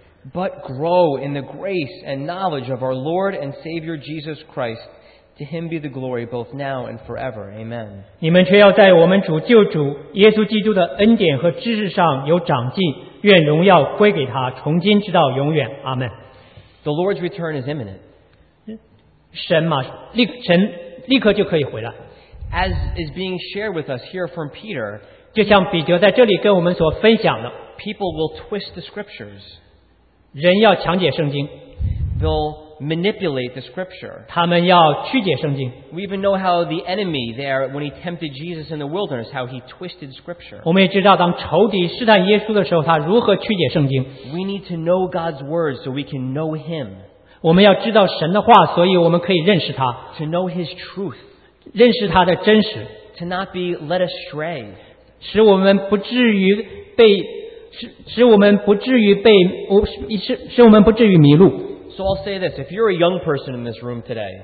But grow in the grace and knowledge of our Lord and Savior Jesus Christ. To Him be the glory both now and forever. Amen. 你们却要在我们主救主耶稣基督的恩典和知识上有长进，愿荣耀归给他，从今直到永远。阿门。 The Lord's return is imminent. 神嘛，立神立刻就可以回来。 As is being shared with us here from Peter, 就像彼得在这里跟我们所分享的， people will twist the Scriptures. 人要强解圣经， They'll manipulate the Scripture. 他们要曲解圣经。 We even know how the enemy there, when he tempted Jesus in the wilderness, how he twisted Scripture. 我们也知道，当仇敌试探耶稣的时候，他如何曲解圣经。 We need to know God's Word so we can know Him. 我们要知道神的话，所以我们可以认识他， To know His truth. 认识他的真实， To not be led astray. 使我们不至于被使使我们不至于被使使我们不至于迷路。 So I'll say this. If you're a young person in this room today,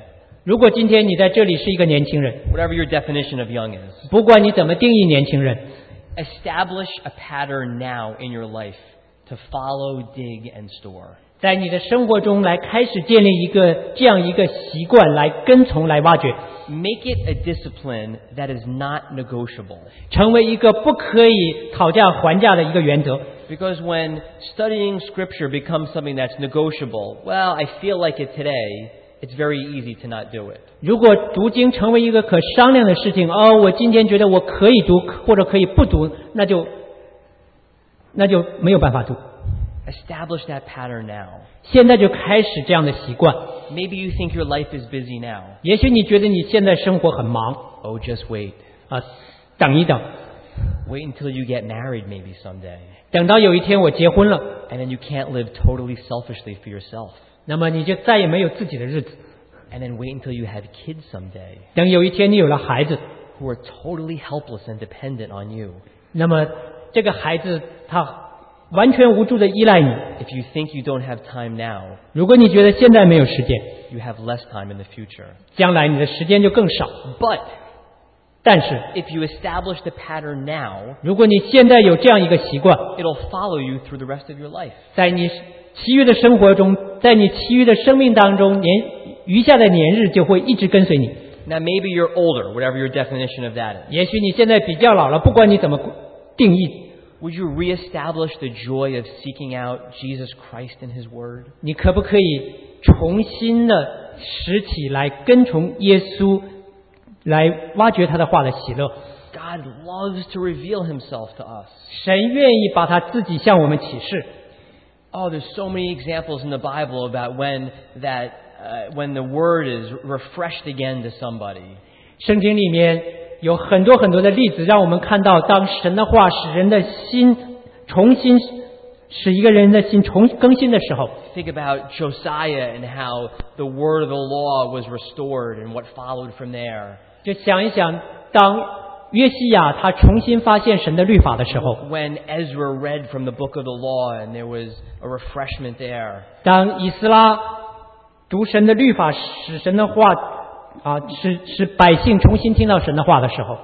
如果今天你在这里是一个年轻人， whatever your definition of young is, 不管你怎么定义年轻人， establish a pattern now in your life to follow, dig, and store. 在你的生活中来开始建立一个这样一个习惯，来跟从，来挖掘， Make it a discipline that is not negotiable. 成为一个不可以讨价还价的一个原则。 Because when studying Scripture becomes something that's negotiable, well, I feel like it today, it's very easy to not do it. 如果读经成为一个可商量的事情，哦，我今天觉得我可以读，或者可以不读，那就那就没有办法读。 Establish that pattern now. 现在就开始这样的习惯。 Maybe you think your life is busy now. 也许你觉得你现在生活很忙 Oh, just wait. 啊，等一等， Wait until you get married maybe someday. 等到有一天我结婚了， And then you can't live totally selfishly for yourself. 那么你就再也没有自己的日子。 And then wait until you have kids someday 等有一天你有了孩子， who are totally helpless and dependent on you. 那么这个孩子他完全无助的依赖你。 If you think you don't have time now, 如果你觉得现在没有时间， you have less time in the future. 将来你的时间就更少。 But 但是 if you establish the pattern now, 如果你现在有这样一个习惯， it'll follow you through the rest of your life. 在你其余的生活中，在你其余的生命当中，年余下的年日就会一直跟随你。 Now maybe you're older, whatever your definition of that is. 也许你现在比较老了，不管你怎么定义， Would you reestablish the joy of seeking out Jesus Christ and His Word? 你可不可以重新的拾起来跟从耶稣，来挖掘他的话的喜乐？ God loves to reveal Himself to us. 神愿意把他自己向我们启示。 Oh, there's so many examples in the Bible about when that uh, when the Word is refreshed again to somebody. 圣经里面有很多很多的例子，让我们看到，当神的话使人的心重新，使一个人的心重更新的时候， Think about Josiah and how the word of the law was restored and what followed from there. 就想一想，当约西亚他重新发现神的律法的时候， When Ezra read from the book of the law and there was a refreshment there. 当以斯拉读神的律法，使神的话啊，使使百姓重新听到神的话的时候，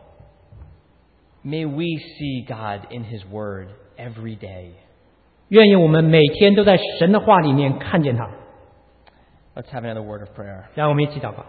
May we see God in His Word every day. 愿意我们每天都在神的话里面看见他。 Let's have another word of prayer. 让我们一起祷告。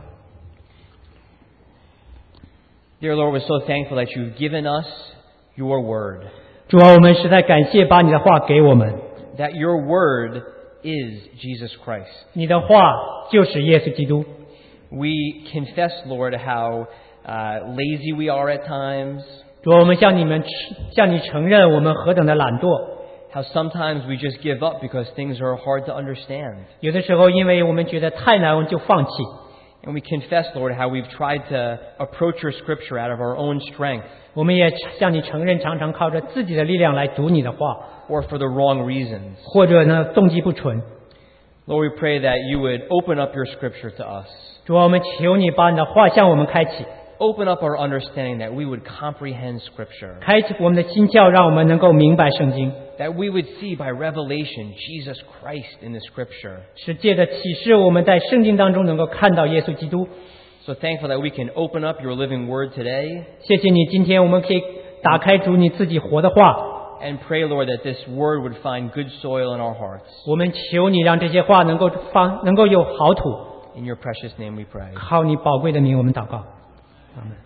Dear Lord, we're so thankful that you've given us your Word. 主啊，我们实在感谢把你的话给我们， That your Word is Jesus Christ. 你的话就是耶稣基督。 We confess, Lord, how uh, lazy we are at times. 主啊，我们向你们向你承认我们何等的懒惰。 How sometimes we just give up because things are hard to understand. 有的时候因为我们觉得太难，我们就放弃。 And we confess, Lord, how we've tried to approach your Scripture out of our own strength 我们也向你承认，常常靠着自己的力量来读你的话， or for the wrong reasons. 或者呢动机不纯。 Lord, we pray that you would open up your Scripture to us. 主啊，我们求你把你的话向我们开启， Open up our understanding that we would comprehend Scripture. 开启我们的心窍，让我们能够明白圣经， That we would see by revelation Jesus Christ in the Scripture. 是借着启示我们在圣经当中能够看到耶稣基督。 So thankful that we can open up your living Word today 谢谢你，今天我们可以打开主你自己活的话， and pray, Lord, that this Word would find good soil in our hearts. 我们求你让这些话能够放，能够有好土。 In your precious name we pray. 靠你宝贵的名，我们祷告，阿门。